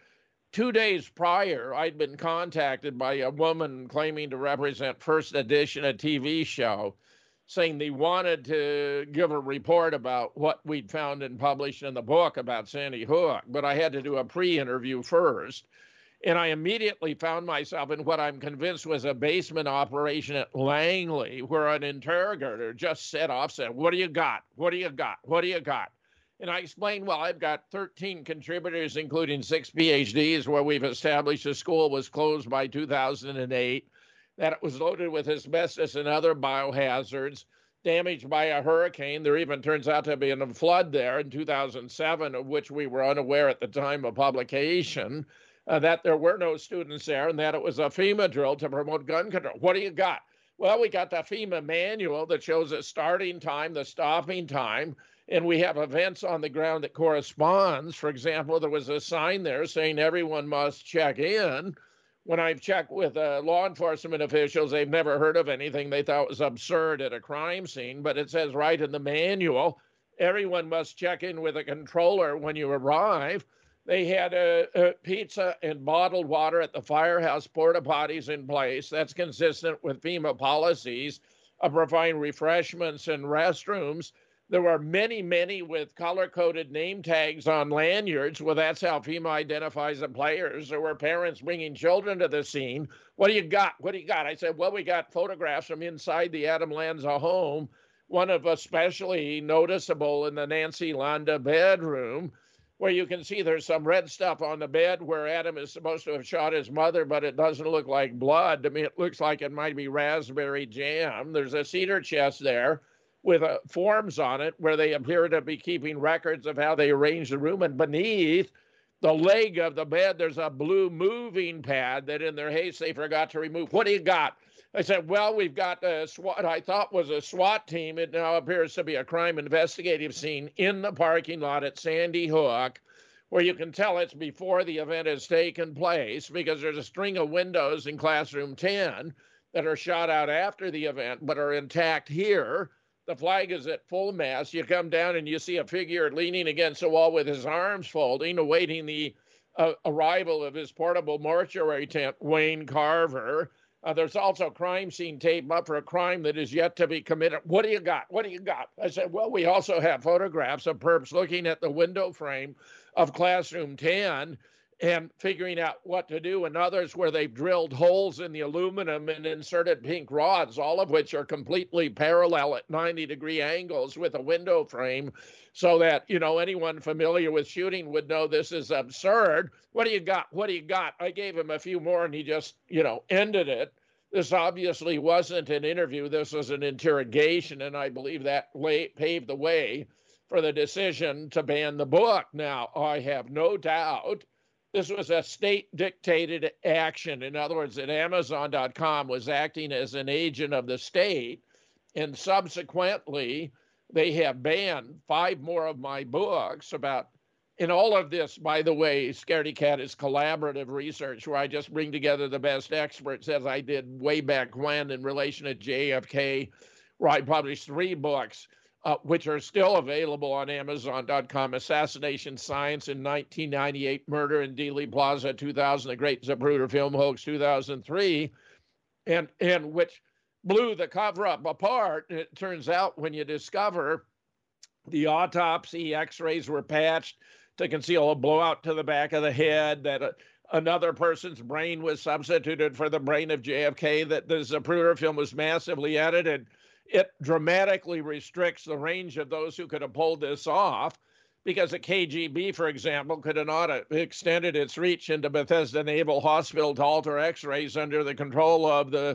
2 days prior, I'd been contacted by a woman claiming to represent First Edition, a TV show, saying they wanted to give a report about what we'd found and published in the book about Sandy Hook, but I had to do a pre-interview first. And I immediately found myself in what I'm convinced was a basement operation at Langley, where an interrogator just said, what do you got? What do you got? What do you got? And I explained, well, I've got 13 contributors, including 6 PhDs, where we've established the school was closed by 2008, that it was loaded with asbestos and other biohazards, damaged by a hurricane. There even turns out to have been a flood there in 2007, of which we were unaware at the time of publication. That there were no students there, and that it was a FEMA drill to promote gun control. What do you got? Well, we got the FEMA manual that shows the starting time, the stopping time, and we have events on the ground that corresponds. For example, there was a sign there saying everyone must check in. When I've checked with law enforcement officials, they've never heard of anything they thought was absurd at a crime scene, but it says right in the manual, everyone must check in with a controller when you arrive. They had a pizza and bottled water at the firehouse, porta potties in place. That's consistent with FEMA policies of providing refreshments and restrooms. There were many, many with color-coded name tags on lanyards. Well, that's how FEMA identifies the players. There were parents bringing children to the scene. What do you got? What do you got? I said, well, we got photographs from inside the Adam Lanza home, one of especially noticeable in the Nancy Landa bedroom, where you can see there's some red stuff on the bed where Adam is supposed to have shot his mother, but it doesn't look like blood. I mean, it looks like it might be raspberry jam. There's a cedar chest there with forms on it where they appear to be keeping records of how they arranged the room. And beneath the leg of the bed, there's a blue moving pad that in their haste they forgot to remove. What do you got? I said, well, we've got a SWAT, I thought was a SWAT team. It now appears to be a crime investigative scene in the parking lot at Sandy Hook, where you can tell it's before the event has taken place because there's a string of windows in classroom 10 that are shot out after the event but are intact here. The flag is at full mast. You come down and you see a figure leaning against the wall with his arms folding, awaiting the arrival of his portable mortuary tent, Wayne Carver. There's also crime scene tape up for a crime that is yet to be committed. What do you got? What do you got? I said, well, we also have photographs of perps looking at the window frame of classroom 10 and figuring out what to do, and others where they've drilled holes in the aluminum and inserted pink rods, all of which are completely parallel at 90-degree angles with a window frame, so that, you know, anyone familiar with shooting would know this is absurd. What do you got? What do you got? I gave him a few more and he just, you know, ended it. This obviously wasn't an interview. This was an interrogation, and I believe that paved the way for the decision to ban the book. Now, I have no doubt this was a state-dictated action. In other words, that Amazon.com was acting as an agent of the state, and subsequently, they have banned 5 more of my books about, in all of this, by the way, Scaredy Cat is collaborative research where I just bring together the best experts, as I did way back when in relation to JFK, where I published 3 books, which are still available on Amazon.com. Assassination Science in 1998, Murder in Dealey Plaza 2000, The Great Zapruder Film Hoax 2003, and which blew the cover-up apart. And it turns out when you discover the autopsy X-rays were patched to conceal a blowout to the back of the head, that another person's brain was substituted for the brain of JFK, that the Zapruder film was massively edited, it dramatically restricts the range of those who could have pulled this off, because the KGB, for example, could have not extended its reach into Bethesda Naval Hospital to alter X-rays under the control of the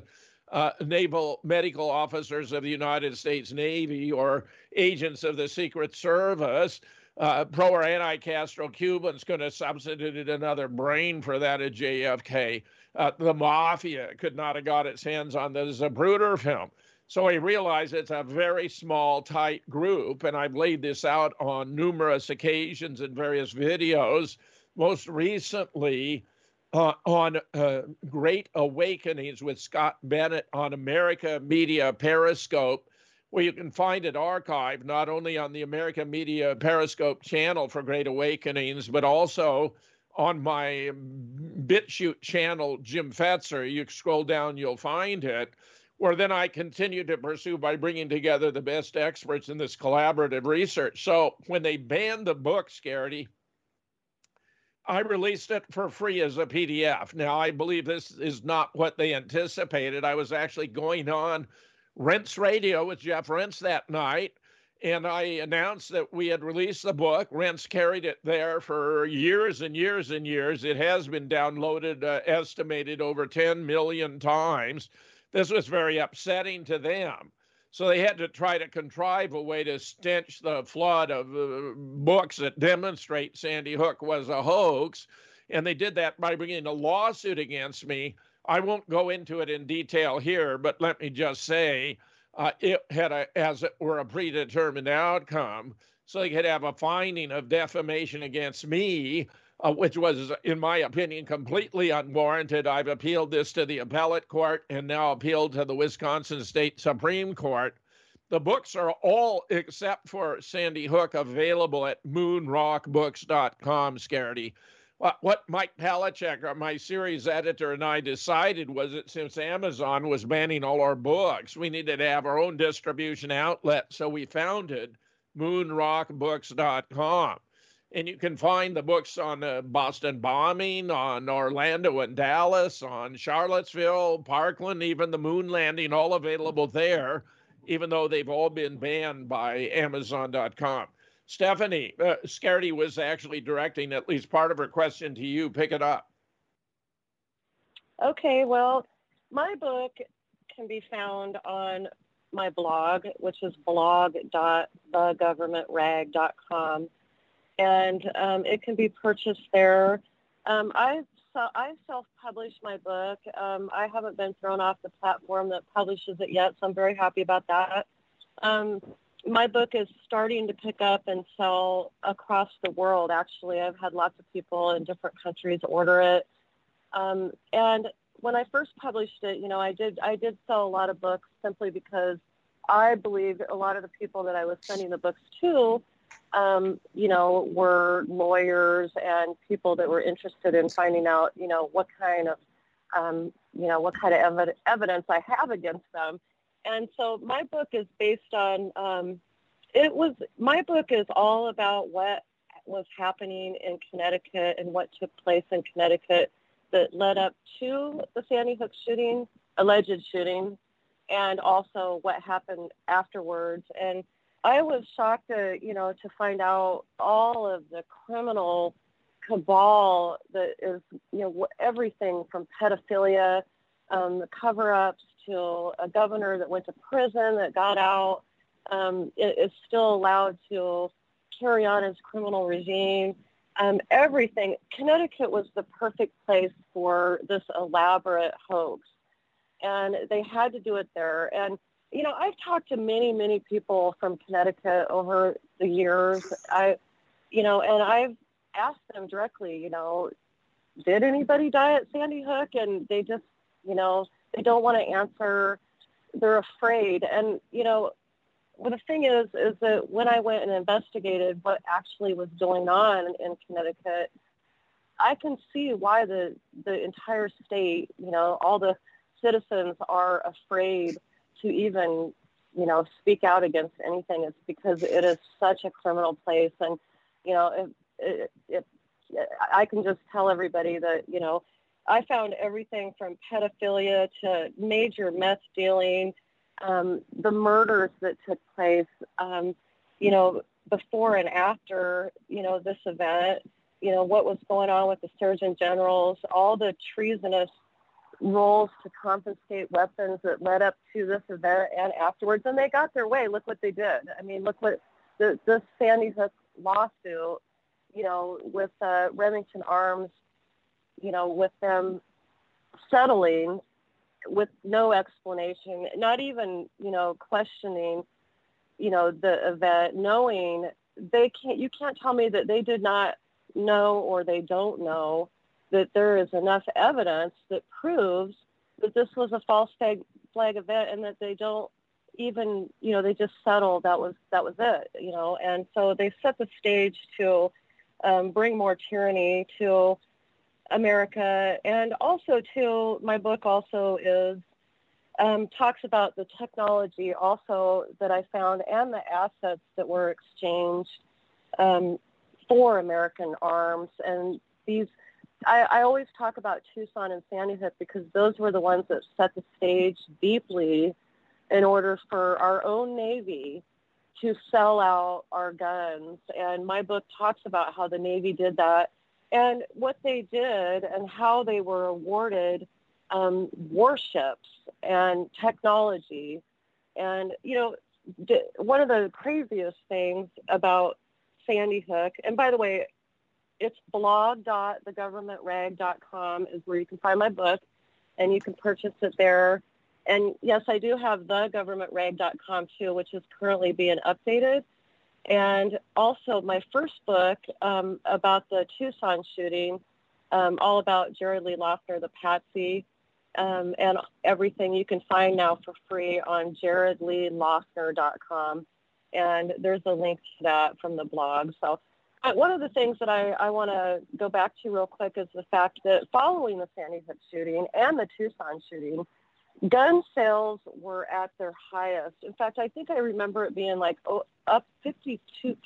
naval medical officers of the United States Navy or agents of the Secret Service. Pro or anti-Castro Cubans could have substituted another brain for that of JFK. The mafia could not have got its hands on the Zapruder film. So he realized it's a very small, tight group, and I've laid this out on numerous occasions in various videos, most recently on Great Awakenings with Scott Bennett on America Media Periscope, where you can find it archived not only on the America Media Periscope channel for Great Awakenings, but also on my BitChute channel, Jim Fetzer. You scroll down, you'll find it, where then I continue to pursue by bringing together the best experts in this collaborative research. So when they banned the book, Scaredy, I released it for free as a PDF. Now, I believe this is not what they anticipated. I was actually going on Rense Radio with Jeff Rense that night, and I announced that we had released the book. Rense carried it there for years and years and years. It has been downloaded, estimated over 10 million times. This was very upsetting to them. So they had to try to contrive a way to stench the flood of books that demonstrate Sandy Hook was a hoax. And they did that by bringing a lawsuit against me. I won't go into it in detail here, but let me just say it had, as it were, a predetermined outcome. So they could have a finding of defamation against me, which was, in my opinion, completely unwarranted. I've appealed this to the appellate court and now appealed to the Wisconsin State Supreme Court. The books are all, except for Sandy Hook, available at moonrockbooks.com, Scaredy. What Mike Palachek, my series editor, and I decided was that since Amazon was banning all our books, we needed to have our own distribution outlet. So we founded moonrockbooks.com. And you can find the books on the Boston bombing, on Orlando and Dallas, on Charlottesville, Parkland, even the moon landing, all available there, even though they've all been banned by Amazon.com. Stephanie, Scaredy was actually directing at least part of her question to you. Pick it up. Okay, well, my book can be found on my blog, which is blog.thegovernmentrag.com. And it can be purchased there. I self-published my book. I haven't been thrown off the platform that publishes it yet, so I'm very happy about that. My book is starting to pick up and sell across the world. Actually, I've had lots of people in different countries order it. And when I first published it, you know, I did sell a lot of books simply because I believed a lot of the people that I was sending the books to, you know, were lawyers and people that were interested in finding out, you know, what kind of evidence I have against them. And so my book is based on, my book is all about what was happening in Connecticut and what took place in Connecticut that led up to the Sandy Hook shooting, alleged shooting, and also what happened afterwards. And I was shocked to find out all of the criminal cabal that is, you know, everything from pedophilia, the cover-ups, to a governor that went to prison that got out, is still allowed to carry on his criminal regime. Everything. Connecticut was the perfect place for this elaborate hoax, and they had to do it there. And you know, I've talked to many, many people from Connecticut over the years. And I've asked them directly, you know, did anybody die at Sandy Hook? And they just, you know, they don't want to answer. They're afraid. And, you know, well, the thing is that when I went and investigated what actually was going on in Connecticut, I can see why the entire state, you know, all the citizens are afraid to even, you know, speak out against anything. It's because it is such a criminal place. And, you know, I can just tell everybody that, you know, I found everything from pedophilia to major meth dealing, the murders that took place, you know, before and after, you know, this event, you know, what was going on with the Surgeon Generals, all the treasonous roles to confiscate weapons that led up to this event and afterwards. And they got their way. Look what they did. I mean, look what the Sandy Hook lawsuit, you know, with Remington Arms, you know, with them settling with no explanation, not even, you know, questioning, you know, the event, knowing you can't tell me that they did not know or they don't know that there is enough evidence that proves that this was a false flag event and that they don't even, you know, they just settled. That was it, you know. And so they set the stage to bring more tyranny to America. And also, too, my book also is talks about the technology also that I found and the assets that were exchanged for American arms. And these, I always talk about Tucson and Sandy Hook because those were the ones that set the stage deeply in order for our own Navy to sell out our guns. And my book talks about how the Navy did that and what they did and how they were awarded warships and technology. And, you know, one of the craziest things about Sandy Hook, and by the way, it's blog.thegovernmentrag.com is where you can find my book, and you can purchase it there. And yes, I do have thegovernmentrag.com too, which is currently being updated. And also my first book about the Tucson shooting, all about Jared Lee Loughner, the Patsy, and everything you can find now for free on jaredleeloughner.com. And there's a link to that from the blog. So one of the things that I want to go back to real quick is the fact that following the Sandy Hook shooting and the Tucson shooting, gun sales were at their highest. In fact, I think I remember it being like up 52+%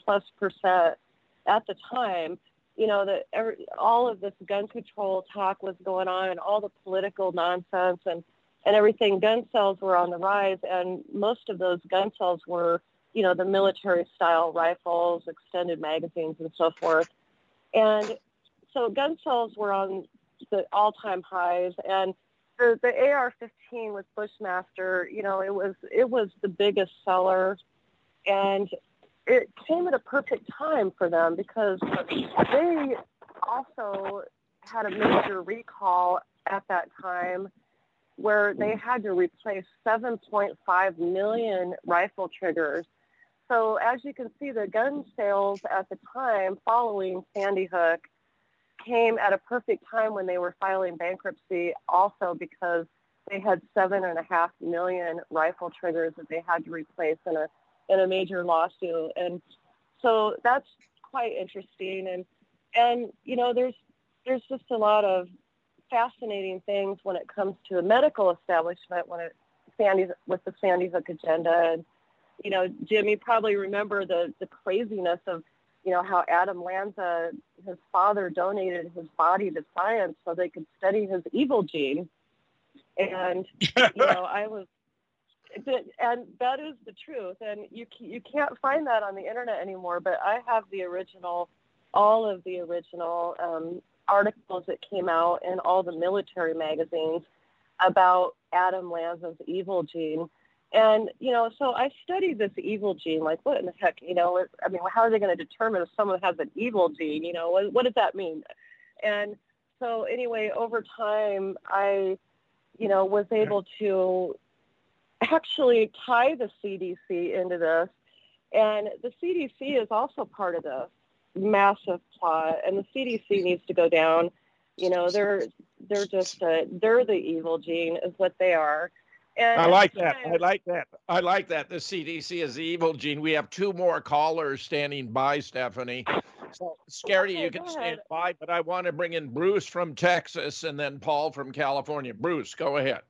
at the time. You know, that all of this gun control talk was going on and all the political nonsense and everything. Gun sales were on the rise, and most of those gun sales were, you know, the military-style rifles, extended magazines, and so forth. And so gun sales were on the all-time highs, and the AR-15 with Bushmaster, you know, it was the biggest seller, and it came at a perfect time for them because they also had a major recall at that time where they had to replace 7.5 million rifle triggers. So as you can see, the gun sales at the time following Sandy Hook came at a perfect time when they were filing bankruptcy also because they had 7.5 million rifle triggers that they had to replace in a major lawsuit. And so that's quite interesting. And you know, there's just a lot of fascinating things when it comes to the medical establishment with the Sandy Hook agenda. And you know, Jim, you probably remember the craziness of, you know, how Adam Lanza, his father, donated his body to science so they could study his evil gene. And, you know, and that is the truth. And you can't find that on the internet anymore, but I have all of the original articles that came out in all the military magazines about Adam Lanza's evil gene. And, you know, so I studied this evil gene, like what in the heck, you know, I mean, how are they going to determine if someone has an evil gene, you know, what does that mean? And so anyway, over time, I, you know, was able to actually tie the CDC into this. And the CDC is also part of this massive plot, and the CDC needs to go down. You know, they're the evil gene is what they are. And I like that. I like that. The CDC is the evil gene. We have two more callers standing by, Stephanie. So, Scaredy, you can stand by, but I want to bring in Bruce from Texas and then Paul from California. Bruce, go ahead.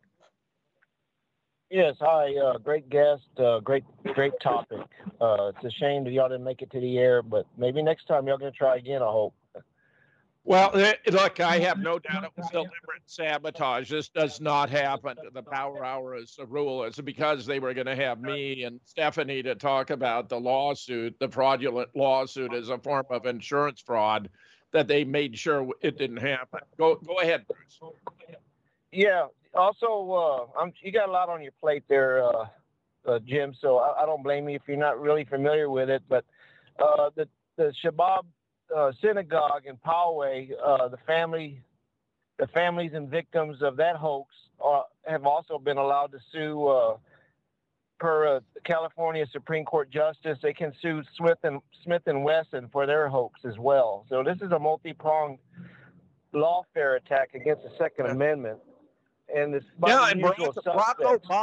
Yes, hi. Great guest. Great topic. It's a shame that y'all didn't make it to the air, but maybe next time y'all going to try again, I hope. Well, look, I have no doubt it was deliberate sabotage. This does not happen. The Power Hour is the rule. It's because they were going to have me and Stephanie to talk about the lawsuit, the fraudulent lawsuit as a form of insurance fraud, that they made sure it didn't happen. Go ahead, Bruce. Yeah. Also, you got a lot on your plate there, Jim, so I don't blame you if you're not really familiar with it. But the Shabab synagogue in Poway, the families and victims of that hoax have also been allowed to sue per California Supreme Court justice. They can sue Smith and Wesson for their hoax as well. So this is a multi-pronged lawfare attack against the Second Amendment. And it's and Barack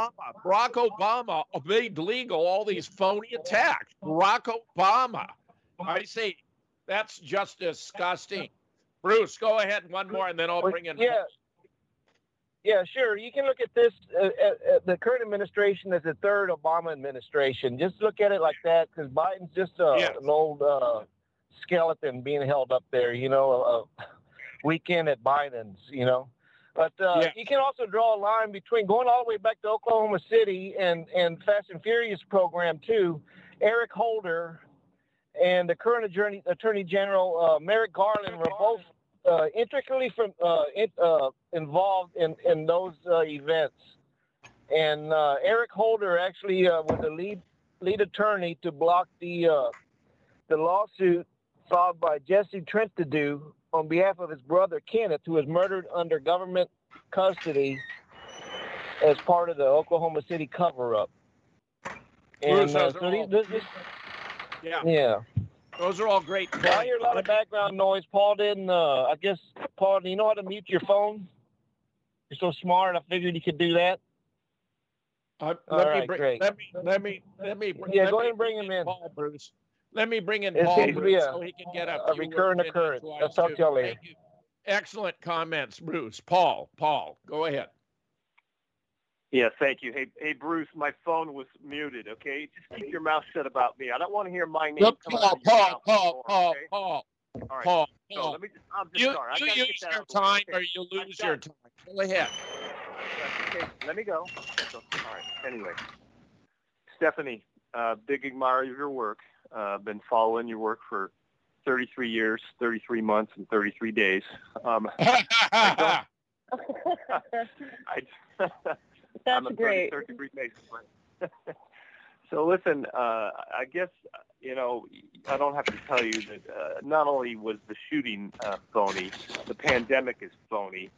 Obama made legal all these phony attacks. Barack Obama, I say, That's just disgusting. Bruce, go ahead, one more, and then I'll bring in. Yeah, sure. You can look at this, the current administration as the third Obama administration. Just look at it like that, because Biden's just an old skeleton being held up there, a weekend at Biden's, But you can also draw a line between going all the way back to Oklahoma City and Fast and Furious program, too. Eric Holder and the current Attorney General Merrick Garland were both intricately involved in those events. And Eric Holder actually was the lead attorney to block the lawsuit filed by Jesse Trentadue on behalf of his brother Kenneth, who was murdered under government custody as part of the Oklahoma City cover-up. And yeah. Those are all great points. I hear a lot of background noise. Paul didn't, Paul, do you know how to mute your phone? You're so smart, I figured you could do that. Let me go ahead and bring him in. Paul, Bruce. Let me bring in It Paul seems to be Bruce so he can get up. a recurrent occurrence. I'll talk to y'all later. Thank you. Excellent comments, Bruce. Paul, go ahead. Yeah, thank you. Hey, Bruce, my phone was muted, okay? Just keep your mouth shut about me. I don't want to hear my name come out of your mouth anymore, okay? All right. So let me just, I'm just sorry. You use your time or you lose your time. Go ahead. Okay, let me go. So, all right. Anyway, Stephanie, big admirer of your work. Been following your work for 33 years, 33 months, and 33 days. That's great. 33 days. So listen, I guess, I don't have to tell you that not only was the shooting phony, the pandemic is phony.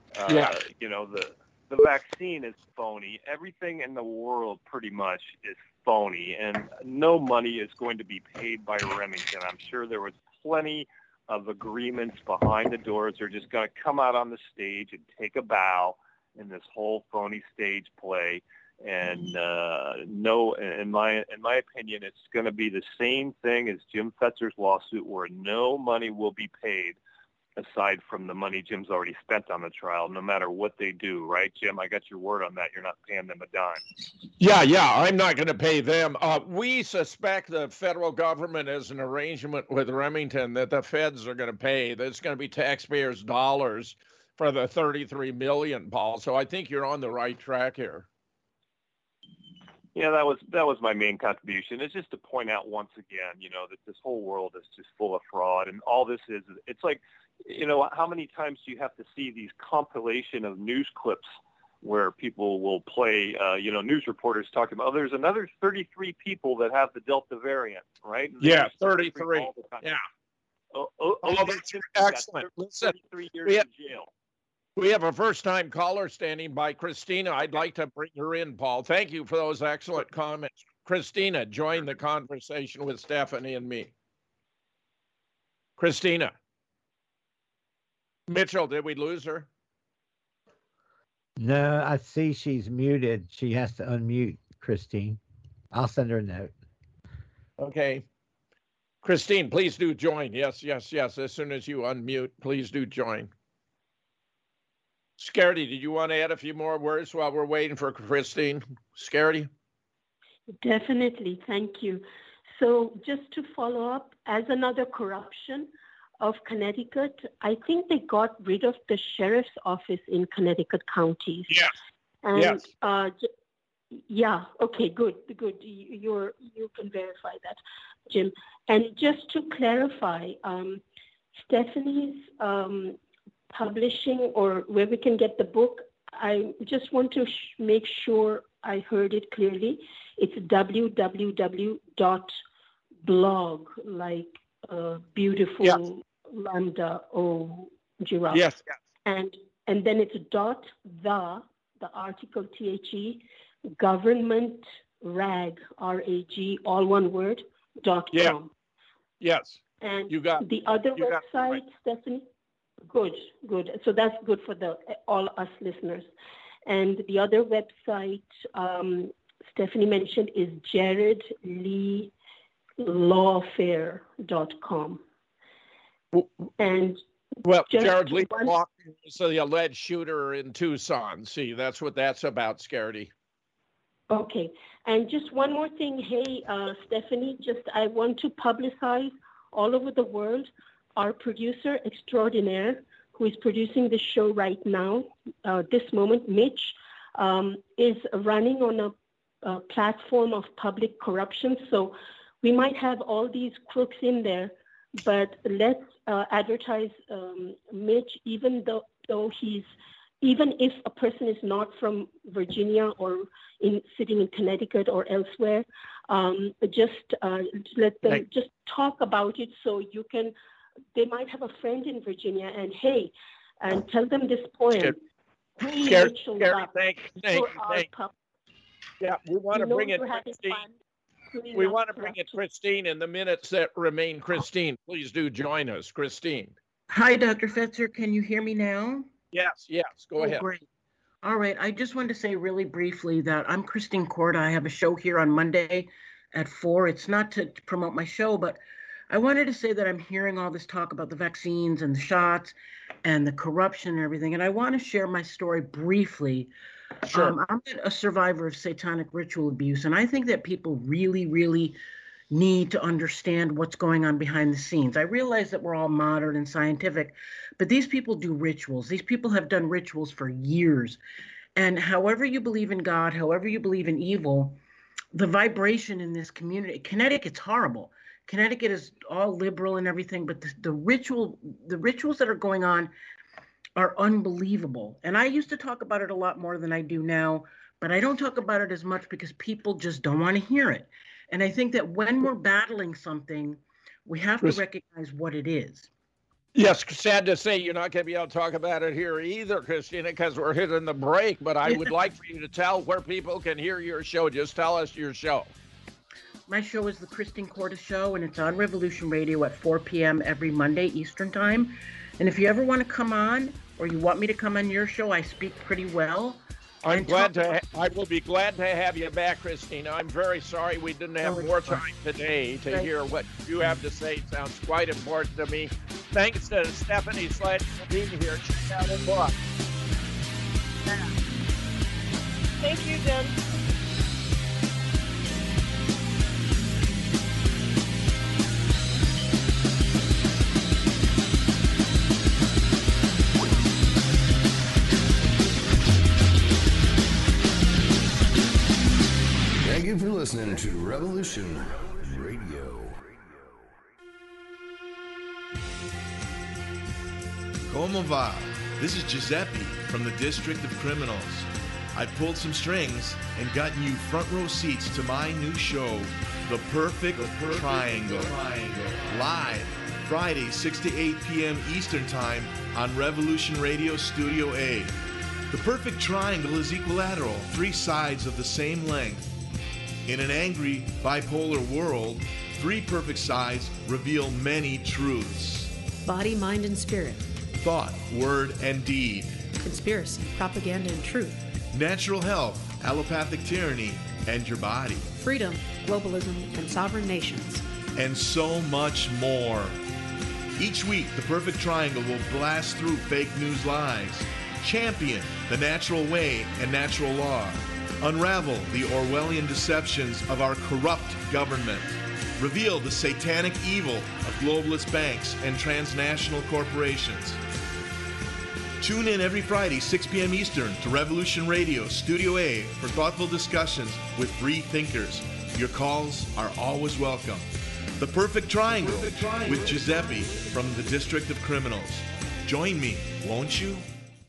The vaccine is phony. Everything in the world pretty much is phony, and no money is going to be paid by Remington. I'm sure there was plenty of agreements behind the doors. They're just going to come out on the stage and take a bow in this whole phony stage play. And in my opinion, it's going to be the same thing as Jim Fetzer's lawsuit, where no money will be paid aside from the money Jim's already spent on the trial, no matter what they do, right, Jim? I got your word on that. You're not paying them a dime. Yeah, I'm not going to pay them. We suspect the federal government has an arrangement with Remington that the feds are going to pay. That's going to be taxpayers' dollars for the $33 million, Paul. So I think you're on the right track here. Yeah, that was my main contribution. It's just to point out once again, that this whole world is just full of fraud, and all this is, it's like, how many times do you have to see these compilation of news clips where people will play, news reporters talking about, there's another 33 people that have the Delta variant, right? Yeah, 33. Yeah. That's excellent. Listen, 33 years in jail. We have a first-time caller standing by, Christina. I'd like to bring her in, Paul. Thank you for those excellent comments. Christina, join the conversation with Stephanie and me. Christina. Mitchell, did we lose her? No, I see she's muted. She has to unmute, Christine. I'll send her a note. Okay. Christine, please do join. Yes. As soon as you unmute, please do join. Scaredy, did you want to add a few more words while we're waiting for Christine? Scaredy? Definitely. Thank you. So just to follow up, as another corruption of Connecticut, I think they got rid of the sheriff's office in Connecticut counties. Yes. And, yes. Yeah. Okay. Good. You can verify that, Jim. And just to clarify, Stephanie's publishing, or where we can get the book, I just want to make sure I heard it clearly. It's www.blog, like beautiful lambda o giraffe. Yes. And then it's the article THE government rag RAG, all one word, .com. Yes. And you got the other website, Stephanie. Good. So that's good for all us listeners. And the other website Stephanie mentioned is jaredleelawfare.com. And well, just Jared Lee one- Walker is the alleged shooter in Tucson. See, that's what that's about, Scaredy. Okay. And just one more thing. Hey, Stephanie, I want to publicize all over the world our producer extraordinaire, who is producing the show right now, this moment, Mitch, is running on a platform of public corruption. So we might have all these crooks in there, but let's advertise Mitch, even if a person is not from Virginia or sitting in Connecticut or elsewhere, just let them just talk about it, so they might have a friend in Virginia, and tell them this poem. Scary, thank. Yeah, we want to bring it, Christine. We want to bring it, Christine, in the minutes that remain. Christine, please do join us. Christine. Hi, Dr. Fetzer. Can you hear me now? Yes, go ahead. Great. All right. I just wanted to say really briefly that I'm Christine Corda. I have a show here on Monday at 4. It's not to promote my show, but I wanted to say that I'm hearing all this talk about the vaccines and the shots and the corruption and everything. And I want to share my story briefly. Sure. I'm a survivor of satanic ritual abuse, and I think that people really, really need to understand what's going on behind the scenes. I realize that we're all modern and scientific, but these people do rituals. These people have done rituals for years. And however you believe in God, however you believe in evil, the vibration in this community, Connecticut's horrible. Connecticut is all liberal and everything, but the rituals that are going on are unbelievable. And I used to talk about it a lot more than I do now, but I don't talk about it as much because people just don't want to hear it. And I think that when we're battling something, we have to recognize what it is. Yes, sad to say you're not going to be able to talk about it here either, Christina, because we're hitting the break. But I would like for you to tell where people can hear your show. Just tell us your show. My show is the Christine Corda Show, and it's on Revolution Radio at 4 p.m. every Monday Eastern Time. And if you ever want to come on, or you want me to come on your show, I speak pretty well. I will be glad to have you back, Christina. I'm very sorry we didn't have more time today to hear what you have to say. It sounds quite important to me. Thanks to Stephanie Sledge for being here. Check out her book. Thank you, Jen. Thank you for listening to Revolution Radio. Como va? This is Giuseppe from the District of Criminals. I pulled some strings and gotten you front row seats to my new show, The Perfect Triangle. Live, Friday, 6 to 8 p.m. Eastern Time on Revolution Radio Studio A. The perfect triangle is equilateral, 3 sides of the same length. In an angry, bipolar world, 3 perfect sides reveal many truths. Body, mind, and spirit. Thought, word, and deed. Conspiracy, propaganda, and truth. Natural health, allopathic tyranny, and your body. Freedom, globalism, and sovereign nations. And so much more. Each week, the Perfect Triangle will blast through fake news lies, champion the natural way and natural law, unravel the Orwellian deceptions of our corrupt government, reveal the satanic evil of globalist banks and transnational corporations. Tune in every Friday, 6 p.m. Eastern to Revolution Radio Studio A for thoughtful discussions with free thinkers. Your calls are always welcome. The Perfect Triangle with Giuseppe from the District of Criminals. Join me, won't you?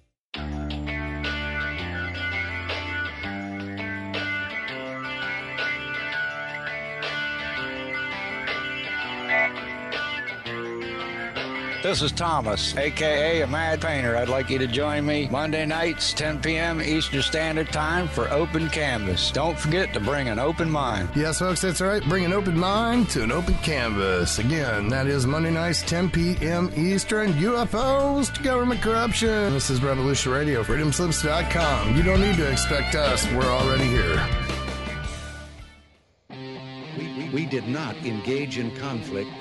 This is Thomas, a.k.a. a Mad Painter. I'd like you to join me Monday nights, 10 p.m. Eastern Standard Time for Open Canvas. Don't forget to bring an open mind. Yes, folks, that's right. Bring an open mind to an open canvas. Again, that is Monday nights, 10 p.m. Eastern. UFOs to government corruption. This is Revolution Radio, freedomslips.com. You don't need to expect us. We're already here. We did not engage in conflict.